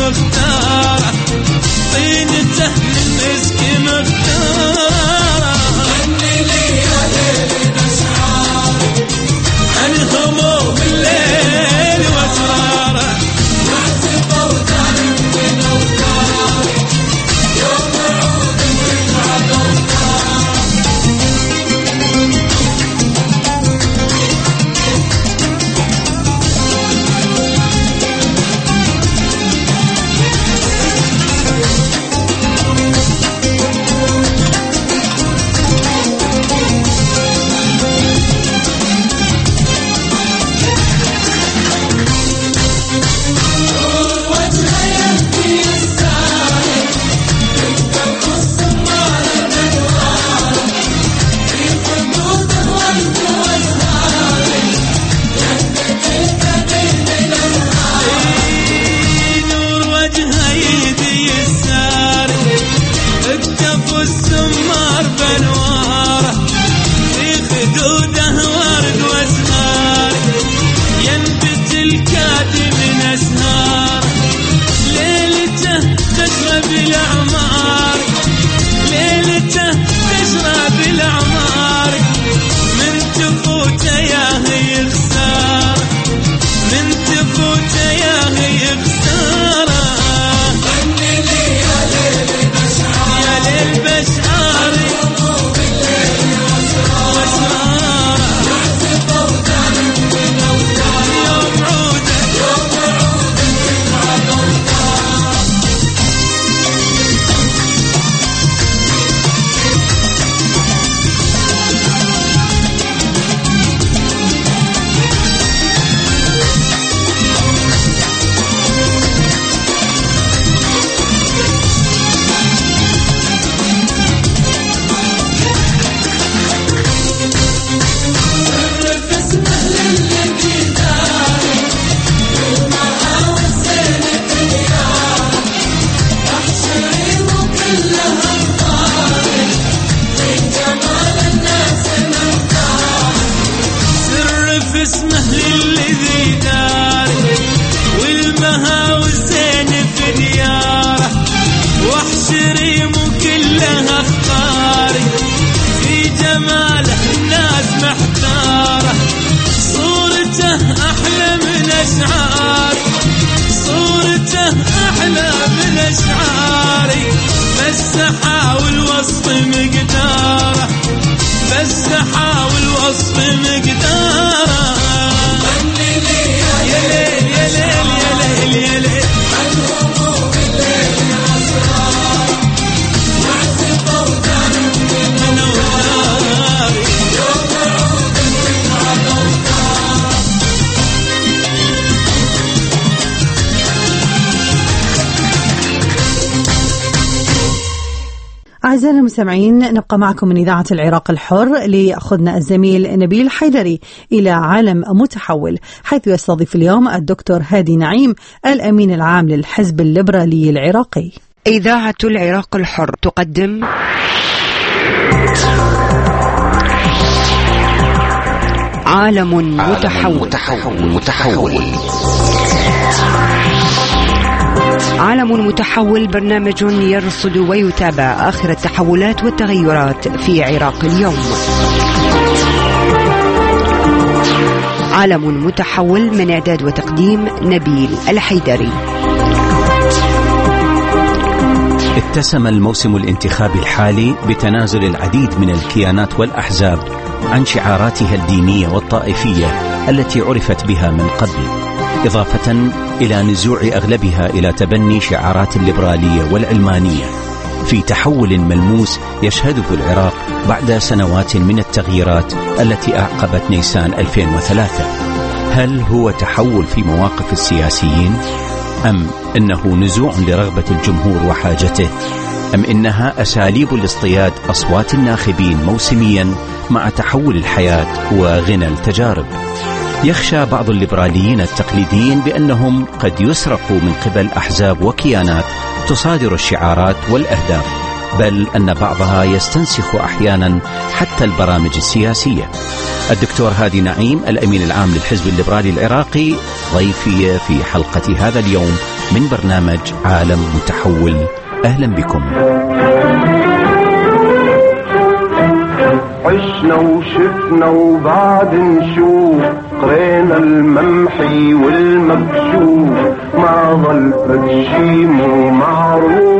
مختارة طينته من مسك مختارة غني لي يا ليل بسعار عن هموم الليل واسراره واعتبر دارك من أوتار يوم عود تبعد أوتار السمار بنواره في خدوده ورد وازهار ينبت الكاتب من أسهار ليلته تشرب الأعمار ليلته تشرب الأعمار من تفوته يا هي خسارة من تفوته يا هي خسارة غني لي يا ليل بسعار يا ليل بسعار اسمه للذي داري والمها والزين في دياره واحشري مو كلها اخطاري في جماله الناس محتاره صورته احلى من اشعاري صورته احلى من اشعاري بس احاول وصف مقداره بس احاول وصف مقداره غني لي يا ليل يا ليل يا ليل يا ليل عن هموم الليل اسرار واعتبر دارك من أوتاري يوم عود تبعد أوتار أعزائنا المستمعين، نبقى معكم من إذاعة العراق الحر ليأخذنا الزميل نبيل حيدري إلى عالم متحول، حيث يستضيف اليوم الدكتور هادي نعيم الأمين العام للحزب الليبرالي العراقي. إذاعة العراق الحر تقدم عالم متحول. متحول متحول عالم متحول، برنامج يرصد ويتابع آخر التحولات والتغيرات في عراق اليوم. عالم متحول من إعداد وتقديم نبيل الحيدري. اتسم الموسم الانتخابي الحالي بتنازل العديد من الكيانات والأحزاب عن شعاراتها الدينية والطائفية التي عرفت بها من قبل، إضافة إلى نزوع أغلبها إلى تبني شعارات الليبرالية والعلمانية، في تحول ملموس يشهده العراق بعد سنوات من التغييرات التي أعقبت نيسان ألفين وثلاثة. هل هو تحول في مواقف السياسيين؟ أم إنه نزوع لرغبة الجمهور وحاجته؟ أم إنها أساليب لاصطياد أصوات الناخبين موسميا مع تحول الحياة وغنى التجارب؟ يخشى بعض الليبراليين التقليديين بأنهم قد يسرقوا من قبل أحزاب وكيانات تصادر الشعارات والأهداف، بل أن بعضها يستنسخ أحيانا حتى البرامج السياسية. الدكتور هادي نعيم الأمين العام للحزب الليبرالي العراقي ضيفي في حلقة هذا اليوم من برنامج عالم متحول. أهلا بكم. عشنا وشفنا وبعد نشوف، قرينا الممحي والمكشوف، ما ظل فدشي مو معروف،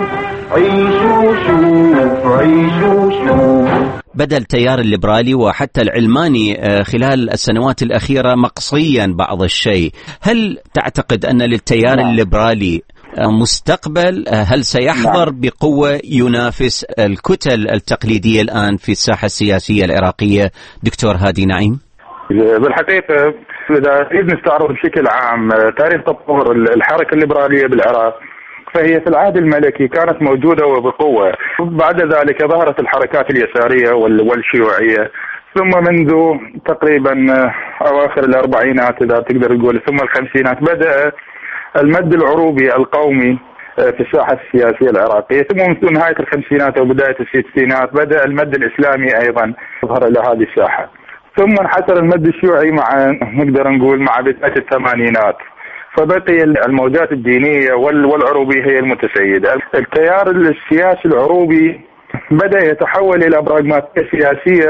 عيشوا شوف عيشوا شوف. بدأ التيار الليبرالي وحتى العلماني خلال السنوات الأخيرة مقصيا بعض الشيء. هل تعتقد أن للتيار نعم. الليبرالي مستقبل؟ هل سيحضر نعم. بقوة ينافس الكتل التقليدية الآن في الساحة السياسية العراقية؟ دكتور هادي نعيم. بالحقيقة إذا نريد نستعرض بشكل عام تاريخ تطور الحركة الليبرالية بالعراق، فهي في العهد الملكي كانت موجودة وبقوة. بعد ذلك ظهرت الحركات اليسارية والشيوعية، ثم منذ تقريبا أواخر الأربعينات إذا تقدر تقول ثم الخمسينات بدأ المد العروبي القومي في الساحة السياسية العراقية، ثم منذ نهاية الخمسينات وبداية الستينات بدأ المد الإسلامي أيضا يظهر إلى هذه الساحة، ثم انحسر المد الشيوعي مع نقدر نقول مع بداية الثمانينات، فبقي الموجات الدينية والعروبية هي المتسيدة. التيار السياسي العروبي بدأ يتحول إلى براغماتية سياسية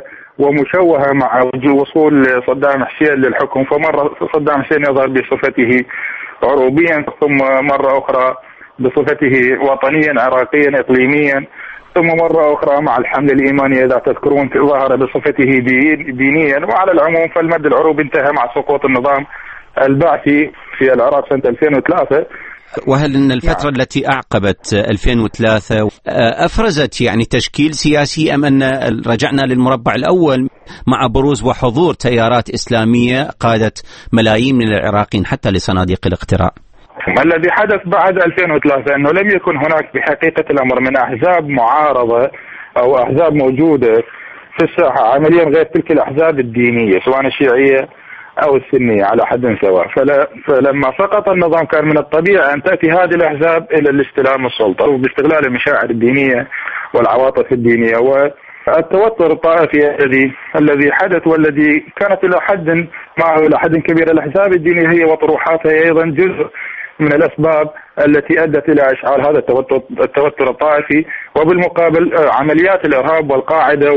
ومشوهة مع وصول صدام حسين للحكم، فمرة صدام حسين يظهر بصفته عروبيا، ثم مرة أخرى بصفته وطنيا عراقيا إقليميا، ثم مرة أخرى مع الحملة الإيمانية إذا تذكرون ظهر بصفته دينيا. وعلى العموم فالمد العروبي انتهى مع سقوط النظام البعثي في العراق سنة ألفين وثلاثة. وهل أن الفترة نعم. التي أعقبت ألفين وثلاثة أفرزت يعني تشكيل سياسي، أم أن رجعنا للمربع الأول مع بروز وحضور تيارات إسلامية قادت ملايين من العراقيين حتى لصناديق الاقتراع؟ الذي حدث بعد ألفين وثلاثة أنه لم يكن هناك بحقيقة الأمر من أحزاب معارضة أو أحزاب موجودة في الساحة عمليا غير تلك الأحزاب الدينية سواء الشيعية أو السنية على حد سواء. فلا فلما سقط النظام كان من الطبيعي أن تأتي هذه الأحزاب إلى الاستلام السلطة وباستغلال المشاعر الدينية والعواطف الدينية والتوتر الطائفي الذي الذي حدث والذي كانت إلى حد معه إلى حد كبير. الأحزاب الدينية هي وطروحاتها أيضا جزء من الأسباب التي أدت إلى إشعال هذا التوتر التوتر الطائفي، وبالمقابل عمليات الإرهاب والقاعدة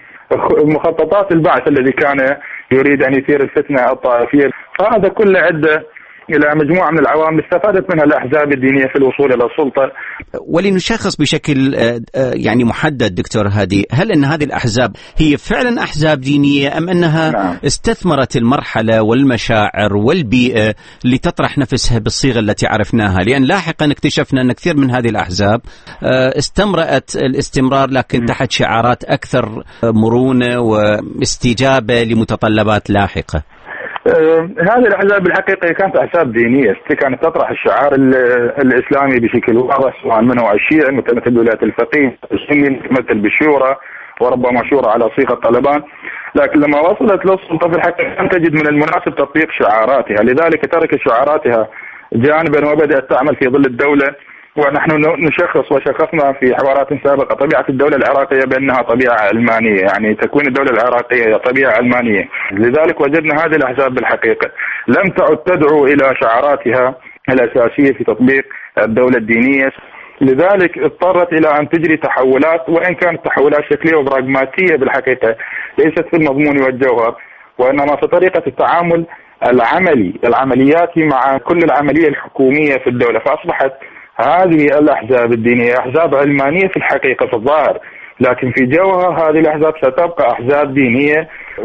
ومخططات البعث الذي كان يريد أن يثير الفتنة الطائفية. فهذا كله عدة إلى مجموعة من العوامل استفادت منها الأحزاب الدينية في الوصول إلى السلطة. ولنشخص بشكل يعني محدد دكتور هادي، هل أن هذه الأحزاب هي فعلا أحزاب دينية أم أنها نعم. استثمرت المرحلة والمشاعر والبيئة لتطرح نفسها بالصيغة التي عرفناها؟ لأن لاحقا اكتشفنا أن كثير من هذه الأحزاب استمرأت الاستمرار لكن م. تحت شعارات أكثر مرونة واستجابة لمتطلبات لاحقة. آه هذه الأحزاب بالحقيقة كانت أحزاب دينية، كانت تطرح الشعار الإسلامي بشكل واضح، سواء منه الشيعي مثل ولاية الفقيه، السني مثل بالشورى وربما شورى على صيغة طالبان. لكن لما وصلت للسلطة في الحقيقة تجد من المناسب تطبيق شعاراتها، لذلك ترك شعاراتها جانبا وبدأت تعمل في ظل الدولة. ونحن نشخص وشخصنا في حوارات سابقة طبيعة الدولة العراقية بأنها طبيعة علمانية، يعني تكوين الدولة العراقية طبيعة علمانية. لذلك وجدنا هذه الأحزاب بالحقيقة لم تعد تدعو إلى شعاراتها الأساسية في تطبيق الدولة الدينية، لذلك اضطرت إلى أن تجري تحولات، وإن كانت تحولات شكلية وبراغماتية بالحقيقة ليست في المضمون والجوهر، وإنما في طريقة التعامل العملي العملياتي مع كل العملية الحكومية في الدولة. فأصبحت هذه الأحزاب الدينية أحزاب علمانية في الحقيقة في الظاهر، لكن في جوهر هذه الأحزاب ستبقى أحزاب دينية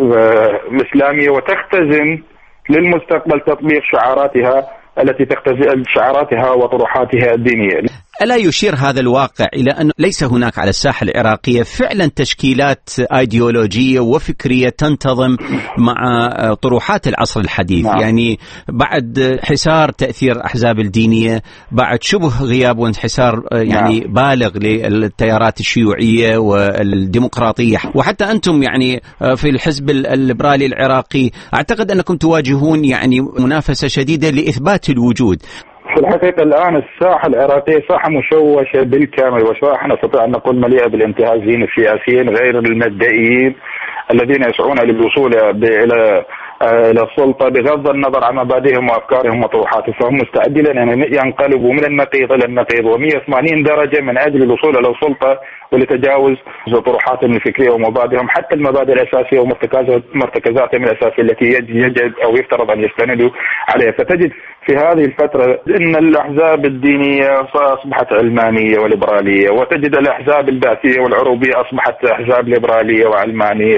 وإسلامية وتختزن للمستقبل تطبيق شعاراتها التي تختزل شعاراتها وطروحاتها الدينية. ألا يشير هذا الواقع إلى أن ليس هناك على الساحة العراقية فعلا تشكيلات أيديولوجية وفكرية تنتظم مع طروحات العصر الحديث؟ نعم. يعني بعد حسار تأثير أحزاب الدينية، بعد شبه غياب وانحسار يعني نعم. بالغ للتيارات الشيوعية والديمقراطية، وحتى أنتم يعني في الحزب الليبرالي العراقي أعتقد أنكم تواجهون يعني منافسة شديدة لإثبات الوجود. في الحقيقة الآن الساحة العراقية ساحة مشوشة بالكامل، وساحة نستطيع أن نقول مليئة بالانتهازيين السياسيين غير المبدئيين الذين يسعون للوصول إلى للسلطة بغض النظر عن مبادئهم وأفكارهم وطروحاتهم، فهم مستعدين أن ينقلبوا من النقيض إلى النقيض ومئة وثمانين درجة من أجل الوصول إلى السلطة ولتجاوز طروحاتهم الفكرية ومبادئهم، حتى المبادئ الأساسية ومرتكزاتهم الأساسية التي يجب أو يفترض أن يستندوا عليها. فتجد في هذه الفترة أن الأحزاب الدينية أصبحت علمانية وليبرالية، وتجد الأحزاب البعثية والعروبية أصبحت أحزاب ليبرالية وعلمانية،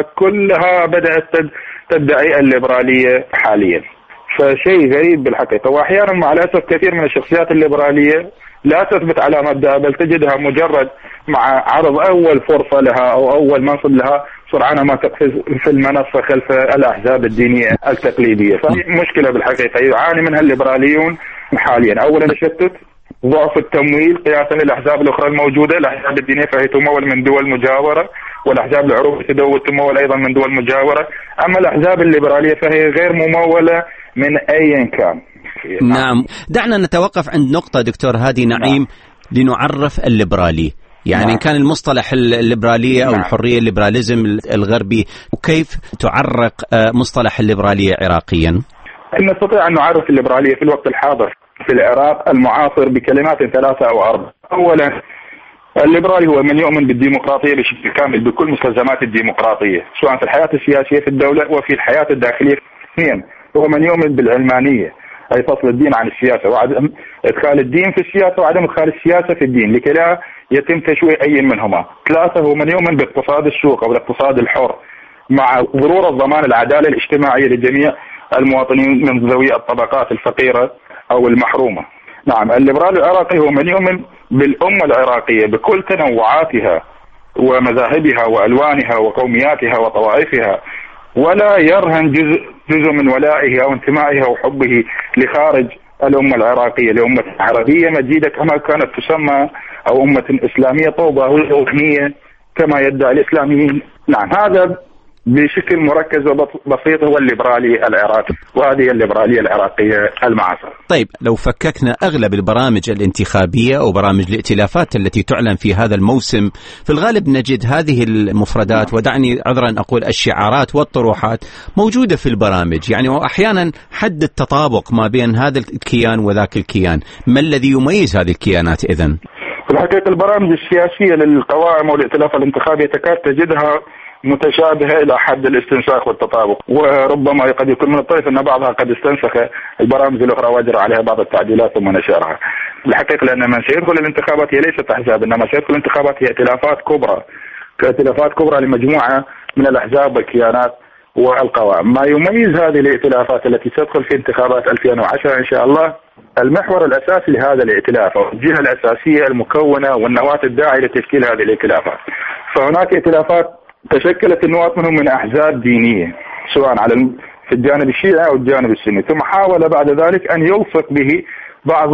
وكلها بدأت تدعي الليبرالية حاليا. فشيء غريب بالحقيقة. وأحيانا مع الأسف كثير من الشخصيات الليبرالية لا تثبت على مبدأ، بل تجدها مجرد مع عرض أول فرصة لها أو أول منصب لها سرعان ما تقفز في المنصة خلف الأحزاب الدينية التقليدية. فهي مشكلة بالحقيقة يعاني منها الليبراليون حاليا. أولا التشتت، ضعف التمويل قياسا للأحزاب الأخرى الموجودة. الأحزاب الدينية فهي تمول من دول مجاورة، والأحزاب العروبية تمول أيضا من دول مجاورة. أما الأحزاب الليبرالية فهي غير ممولة من أي كان. نعم، دعنا نتوقف عند نقطة دكتور هادي نعيم. نعم. لنعرف الليبرالي، يعني نعم. كان المصطلح الليبرالية أو نعم. الحرية الليبراليزم الغربي، وكيف تعرق مصطلح الليبرالية عراقيا؟ نستطيع أن نعرف الليبرالية في الوقت الحاضر في العراق المعاصر بكلمات ثلاثة أو أربعة. أولا الليبرالي هو من يؤمن بالديمقراطية بشكل كامل بكل مستلزمات الديمقراطية سواء في الحياة السياسية في الدولة وفي الحياة الداخلية. اثنين هو من يؤمن بالعلمانية، أي فصل الدين عن السياسة وعدم إدخال الدين في السياسة وعدم إدخال السياسة في الدين لكي لا يتم تشويه أي منهما. ثلاثة هو من يؤمن باقتصاد السوق أو الاقتصاد الحر مع ضرورة ضمان العدالة الاجتماعية لجميع المواطنين من ذوي الطبقات الفقيرة أو المحرومة. نعم، الليبرالي العراقي هو من يؤمن بالأمة العراقية بكل تنوعاتها ومذاهبها وألوانها وقومياتها وطوائفها، ولا يرهن جزء, جزء من ولائه أو انتمائه أو حبه لخارج الأمة العراقية لأمة عربية مجيدة كما كانت تسمى، أو أمة إسلامية طوبة وغنية كما يدعي الإسلاميين. نعم، هذا بشكل مركز وبسيط هو الليبرالي العراقي، وهذه الليبرالية العراقية المعاصرة. طيب، لو فككنا أغلب البرامج الانتخابية أو برامج الائتلافات التي تعلن في هذا الموسم، في الغالب نجد هذه المفردات، ودعني عذرا أقول الشعارات والطروحات موجودة في البرامج، يعني وأحيانا حد التطابق ما بين هذا الكيان وذاك الكيان. ما الذي يميز هذه الكيانات إذن؟ في الحقيقة البرامج السياسية للقوائم والائتلاف الانتخابي تكاد تجدها متشابهة إلى حد الاستنساخ والتطابق، وربما قد يكون من الطيف أن بعضها قد استنسخ البرامج الأخرى وأجرى عليها بعض التعديلات ثم نشرها. الحقيقة لأن من سيدخل الانتخابات هي ليست أحزاب، إنما سيدخل الانتخابات هي ائتلافات كبرى، كائتلافات كبرى لمجموعة من الأحزاب والكيانات والقوائم. ما يميز هذه الائتلافات التي تدخل في انتخابات ألفين وعشرة إن شاء الله المحور الأساسي لهذا الائتلاف أو الجهة الأساسية المكونة والنواة الداعية لتشكيل هذه الائتلافات. فهناك ائتلافات تشكلت النواة منهم من أحزاب دينية سواء على في الجانب الشيعي أو الجانب السني، ثم حاول بعد ذلك أن يلصق به بعض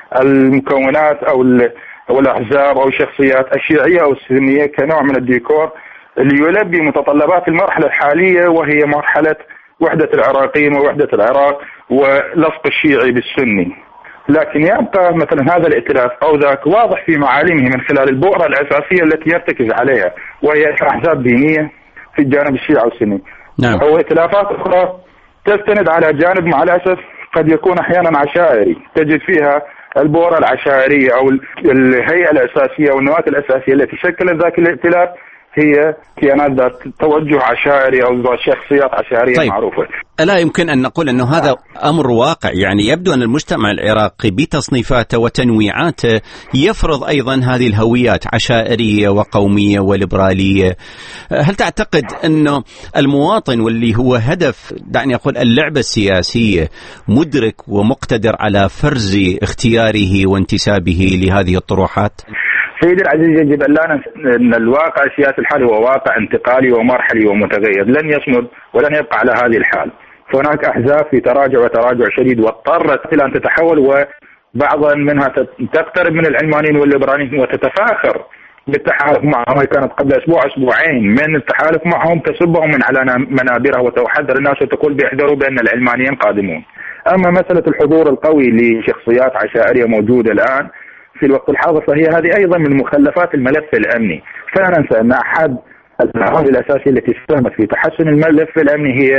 المكونات أو أو الأحزاب أو الشخصيات الشيعية أو السنية كنوع من الديكور اللي يلبي متطلبات المرحلة الحالية، وهي مرحلة وحدة العراقيين ووحدة العراق ولصق الشيعي بالسني. لكن يبقى مثلا هذا الائتلاف أو ذاك واضح في معالمه من خلال البؤرة الأساسية التي يرتكز عليها، وهي أحزاب دينية في الجانب الشيعي والسني. نعم. أو ائتلافات أخرى تستند على جانب مع الأسف قد يكون أحيانا عشائري، تجد فيها البؤرة العشائرية أو الهيئة الأساسية والنواة الأساسية التي شكلت ذاك الائتلاف هي كيانات ذات توجه عشائري أو شخصيات عشائرية طيب. معروفة. ألا يمكن أن نقول أنه هذا أمر واقع؟ يعني يبدو أن المجتمع العراقي بتصنيفاته وتنويعاته يفرض أيضا هذه الهويات عشائرية وقومية وليبرالية. هل تعتقد أنه المواطن واللي هو هدف دعني أقول اللعبة السياسية مدرك ومقتدر على فرز اختياره وانتسابه لهذه الطروحات؟ سيدي العزيز، يجب أن لا ننسى أن الواقع السياسي الحالي هو واقع انتقالي ومرحلي ومتغير، لن يصمد ولن يبقى على هذه الحال. فهناك أحزاب في تراجع وتراجع شديد واضطرت إلى أن تتحول، وبعضا منها تقترب من العلمانيين والليبراليين وتتفاخر بالتحالف معهم. كانت قبل أسبوع أسبوعين من التحالف معهم تسبهم من على منابرها وتحذر الناس وتقول بيحذروا بأن العلمانيين قادمون. أما مسألة الحضور القوي لشخصيات عشائرية موجودة الآن في الوقت الحاضر فهي هذه أيضا من مخلفات الملف الأمني. فلا ننسى أن أحد العوامل الأساسية التي ساهمت في تحسن الملف الأمني هي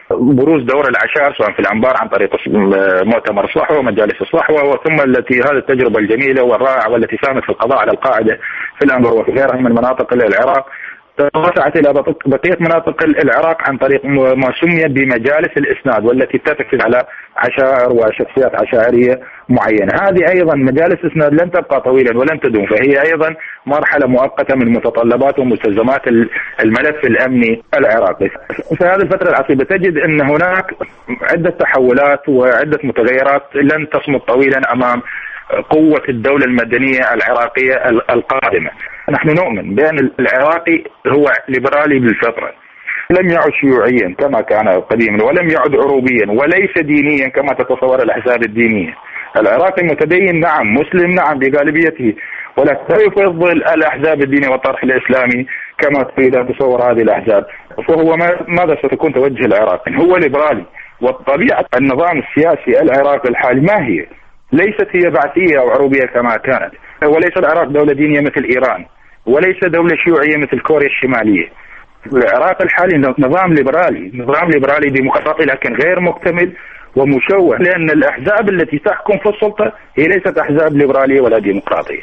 بروز دور الأعشار سواء في الأنبار عن طريق مؤتمر الصحوة ومجالس الصحوة، وثم التي هذه التجربة الجميلة والرائعة والتي ساهمت في القضاء على القاعدة في الأنبار وفي غيرها من مناطق العراق توسعت إلى بقية مناطق العراق عن طريق ما سمي بمجالس الإسناد، والتي تركز على عشائر وشخصيات عشائرية معينة. هذه أيضا مجالس إسناد لن تبقى طويلا ولن تدوم، فهي أيضا مرحلة مؤقتة من متطلبات ومستلزمات الملف الأمني العراقي. في هذه الفترة العصيبة تجد أن هناك عدة تحولات وعدة متغيرات لن تصمد طويلا أمام قوة الدولة المدنية العراقية القادمة. نحن نؤمن بأن العراقي هو ليبرالي بالفطرة، لم يعد شيوعيا كما كان قديما، ولم يعد عروبيا، وليس دينيا كما تتصور الأحزاب الدينية. العراقي متدين نعم، مسلم نعم بغالبيته، ولكن لا يفضل الأحزاب الدينية والطرح الإسلامي كما تريد أن تصور هذه الأحزاب. فهو ماذا ستكون توجه العراقي؟ هو ليبرالي، وطبيعة النظام السياسي العراقي الحالي ما هي؟ ليست هي بعثية أو عروبية كما كانت، وليس العراق دولة دينية مثل إيران، وليس دولة شيوعية مثل كوريا الشمالية. العراق الحالي نظام ليبرالي، نظام ليبرالي ديمقراطي لكن غير مكتمل ومشوه، لأن الأحزاب التي تحكم في السلطة هي ليست أحزاب ليبرالية ولا ديمقراطية.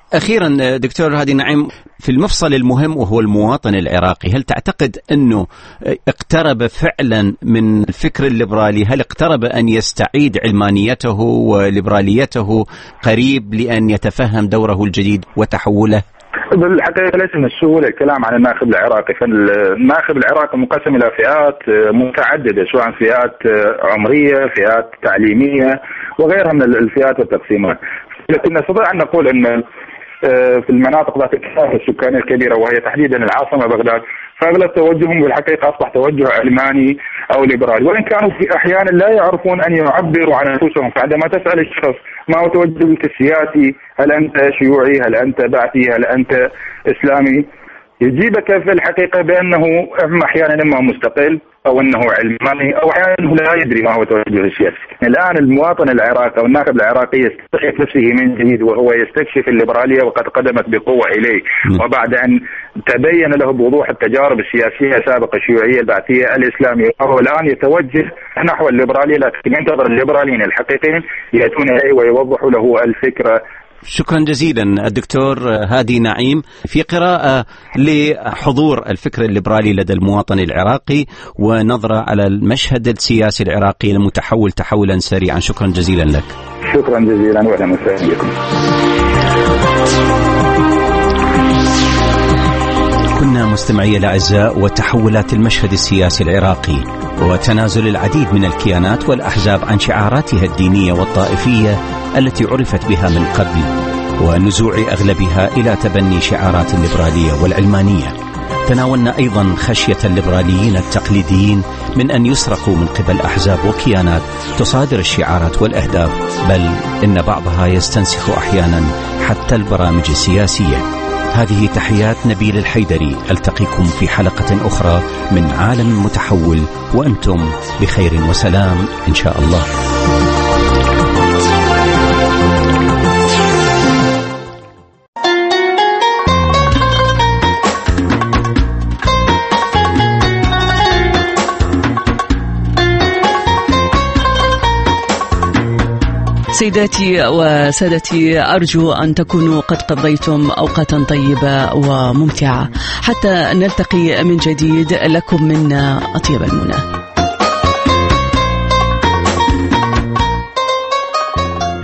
أخيرا دكتور هادي نعيم، في المفصل المهم وهو المواطن العراقي، هل تعتقد أنه اقترب فعلا من الفكر الليبرالي؟ هل اقترب أن يستعيد علمانيته وليبراليته قريب لأن يتفهم دوره الجديد وتحوله؟ بالحقيقة ليس من السهولة الكلام عن الناخب العراقي، فالناخب العراقي مقسم إلى فئات متعددة، سواء فئات عمرية، فئات تعليمية وغيرها من الفئات والتقسيمات. لكن نستطيع أن نقول أن في المناطق ذات الكثافة السكانية الكبيرة وهي تحديدا العاصمة بغداد، فأغلب توجههم بالحقيقة أصبح توجه علماني أو ليبرالي، وإن كانوا في أحيانا لا يعرفون أن يعبروا عن أنفسهم. فعندما تسأل الشخص ما هو توجهك السياسي، هل أنت شيوعي، هل أنت بعثي، هل أنت إسلامي، يجيبك في الحقيقة بأنه أحيانا إما مستقل أو أنه علماني أو أحيانا لا يدري ما هو توجهه السياسي. الآن المواطن العراقي أو الناخب العراقي يستكشف نفسه من جديد، وهو يستكشف الليبرالية وقد قدمت بقوة إليه، وبعد أن تبين له بوضوح التجارب السياسية السابقة الشيوعية البعثية الإسلامية، وهو الآن يتوجه نحو الليبرالية، لكن ينتظر الليبراليين الحقيقيين يأتون إليه ويوضحوا له الفكرة. شكرا جزيلا الدكتور هادي نعيم في قراءة لحضور الفكر الليبرالي لدى المواطن العراقي ونظرة على المشهد السياسي العراقي المتحول تحولا سريعا. شكرا جزيلا لك. شكرا جزيلا وأهلا وسهلا بكم. كنا مستمعي الأعزاء وتحولات المشهد السياسي العراقي وتنازل العديد من الكيانات والأحزاب عن شعاراتها الدينية والطائفية التي عرفت بها من قبل، ونزوع أغلبها إلى تبني شعارات الليبرالية والعلمانية. تناولنا أيضا خشية الليبراليين التقليديين من أن يسرقوا من قبل أحزاب وكيانات تصادر الشعارات والأهداف، بل إن بعضها يستنسخ أحيانا حتى البرامج السياسية. هذه تحيات نبيل الحيدري، ألتقيكم في حلقة أخرى من عالم متحول وأنتم بخير وسلام إن شاء الله. سيداتي وسادتي، أرجو أن تكونوا قد قضيتم أوقاتا طيبة وممتعة. حتى نلتقي من جديد، لكم منا أطيب المنى.